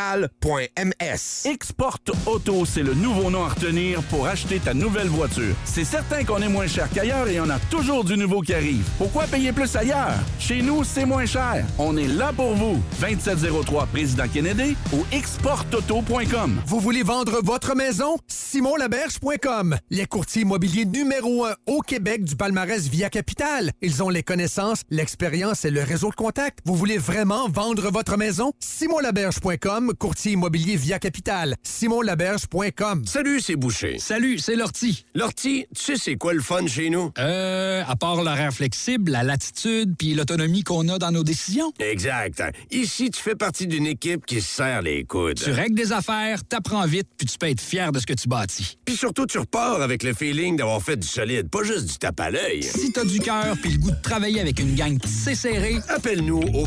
[SPEAKER 8] Astral.ms.
[SPEAKER 4] Export Auto, c'est le nouveau nom à retenir pour acheter ta nouvelle voiture. C'est certain qu'on est moins cher qu'ailleurs et on a toujours du nouveau qui arrive. Pourquoi payer plus ailleurs? Chez nous, c'est moins cher. On est là pour vous. 2703 Président Kennedy ou exportauto.com.
[SPEAKER 12] Vous voulez vendre votre maison? SimonLaberge.com. Les courtiers immobiliers numéro 1 au Québec du palmarès Via Capital. Ils ont les connaissances, l'expérience et le réseau de contacts. Vous voulez vraiment vendre votre maison? SimonLaberge.com, courtier immobilier Via Capital. SimonLaberge.com.
[SPEAKER 9] Salut, c'est Boucher.
[SPEAKER 10] Salut, c'est Lortie.
[SPEAKER 9] Lortie, tu sais c'est quoi le fun chez nous?
[SPEAKER 10] À part l'horaire flexible, la latitude puis l'autonomie qu'on a dans nos décisions.
[SPEAKER 9] Exact. Ici, tu fais partie d'une équipe qui se serre les coudes.
[SPEAKER 10] Tu règles des affaires, t'apprends vite, puis tu peux être fier de ce que tu bâtis.
[SPEAKER 9] Puis surtout, tu repars avec le feeling d'avoir fait du solide, pas juste du tape à l'œil.
[SPEAKER 10] Si t'as du cœur puis le goût de travailler avec une gang tissée serrée,
[SPEAKER 9] appelle-nous au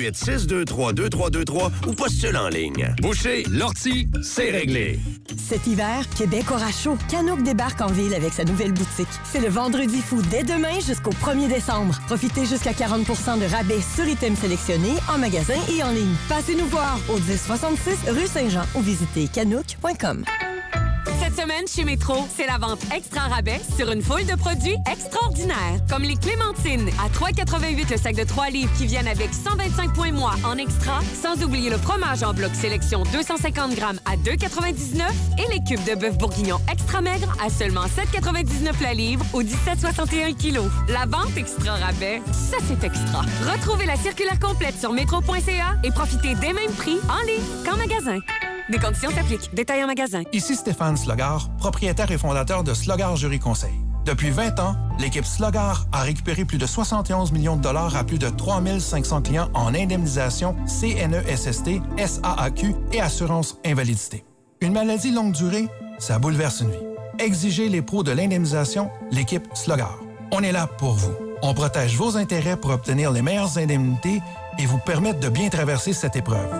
[SPEAKER 9] 418-623-2323 ou postule en ligne. Boucher,
[SPEAKER 10] Lortie, c'est réglé.
[SPEAKER 11] Cet hiver, Québec aura chaud. Canook débarque en ville avec sa nouvelle boutique. C'est le vendredi fou dès demain jusqu'au 1er décembre. Profitez jusqu'à 40 % de rabais sur items sélectionnés en magasin et en ligne. Passez nous voir au 1066 rue Saint-Jean ou visitez canook.com.
[SPEAKER 26] Cette semaine, chez Métro, c'est la vente extra rabais sur une foule de produits extraordinaires, comme les clémentines à 3,88 le sac de 3 livres qui viennent avec 125 points mois en extra, sans oublier le fromage en bloc sélection 250 grammes à 2,99 et les cubes de bœuf bourguignon extra maigre à seulement 7,99 la livre ou 17,61 kg. La vente extra rabais, ça c'est extra. Retrouvez la circulaire complète sur métro.ca et profitez des mêmes prix en ligne qu'en magasin. Des conditions s'appliquent. Détail en magasin.
[SPEAKER 27] Ici Stéphane Slogard, propriétaire et fondateur de Slogard Jury Conseil. Depuis 20 ans, l'équipe Slogard a récupéré plus de 71 millions de dollars à plus de 3500 clients en indemnisation CNESST, SAAQ et assurance invalidité. Une maladie longue durée, ça bouleverse une vie. Exigez les pros de l'indemnisation, l'équipe Slogard. On est là pour vous. On protège vos intérêts pour obtenir les meilleures indemnités et vous permettre de bien traverser cette épreuve.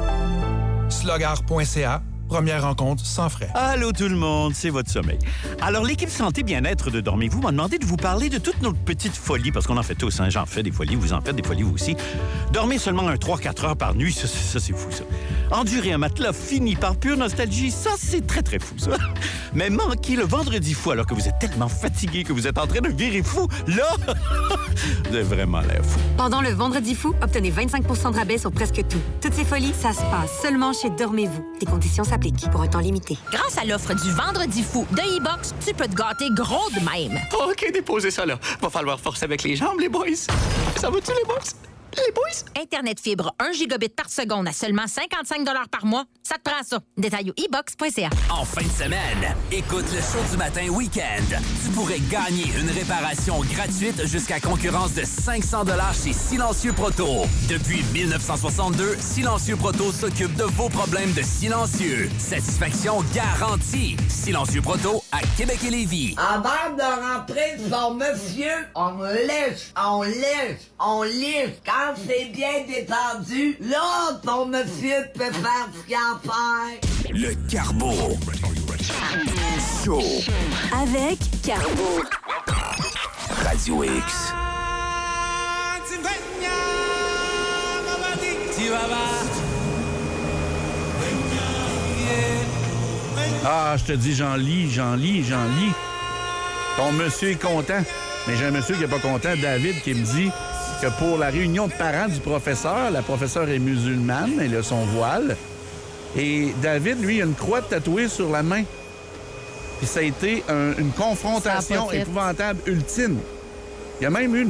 [SPEAKER 27] Slogard.ca, première rencontre sans frais.
[SPEAKER 28] Allô tout le monde, c'est votre sommeil. Alors, l'équipe Santé Bien-être de Dormez-vous m'a demandé de vous parler de toutes nos petites folies, parce qu'on en fait tous, hein? J'en fais des folies, vous en faites des folies vous aussi. Dormez seulement 3-4 heures par nuit, ça c'est fou ça. Endurer un matelas fini par pure nostalgie, ça c'est très très fou ça. Mais manquer le vendredi fou alors que vous êtes tellement fatigué que vous êtes en train de virer fou, là, vous avez vraiment l'air fou.
[SPEAKER 29] Pendant le vendredi fou, obtenez 25 % de rabais sur presque tout. Toutes ces folies, ça se passe seulement chez Dormez-vous. Les conditions s'appliquent pour un temps limité.
[SPEAKER 30] Grâce à l'offre du vendredi fou de e-box, tu peux te gâter gros de même.
[SPEAKER 28] OK, déposez ça là. Va falloir forcer avec les jambes, les boys. Ça va-tu, les boys? Les boys?
[SPEAKER 30] Internet fibre 1 gigabit par seconde à seulement 55 $ par mois. Ça te prend ça. Détail au e-box.ca.
[SPEAKER 21] En fin de semaine, écoute le show du matin week-end. Tu pourrais gagner une réparation gratuite jusqu'à concurrence de 500 $ chez Silencieux Proto. Depuis 1962, Silencieux Proto s'occupe de vos problèmes de silencieux. Satisfaction garantie. Silencieux Proto à Québec et Lévis.
[SPEAKER 31] Avant de rentrer son monsieur, on lèche. Quand c'est bien détendu, là, ton monsieur peut faire ce qu'il a à faire.
[SPEAKER 21] Le Carbo. Show.
[SPEAKER 11] Avec Carbo.
[SPEAKER 21] Radio X.
[SPEAKER 4] Ah, je te dis, j'en lis. Ton monsieur est content. Mais j'ai un monsieur qui n'est pas content, David, qui me dit... que pour la réunion de parents du professeur, la professeure est musulmane, elle a son voile. Et David, lui, a une croix tatouée sur la main. Puis ça a été une confrontation épouvantable ultime. Il y a même eu une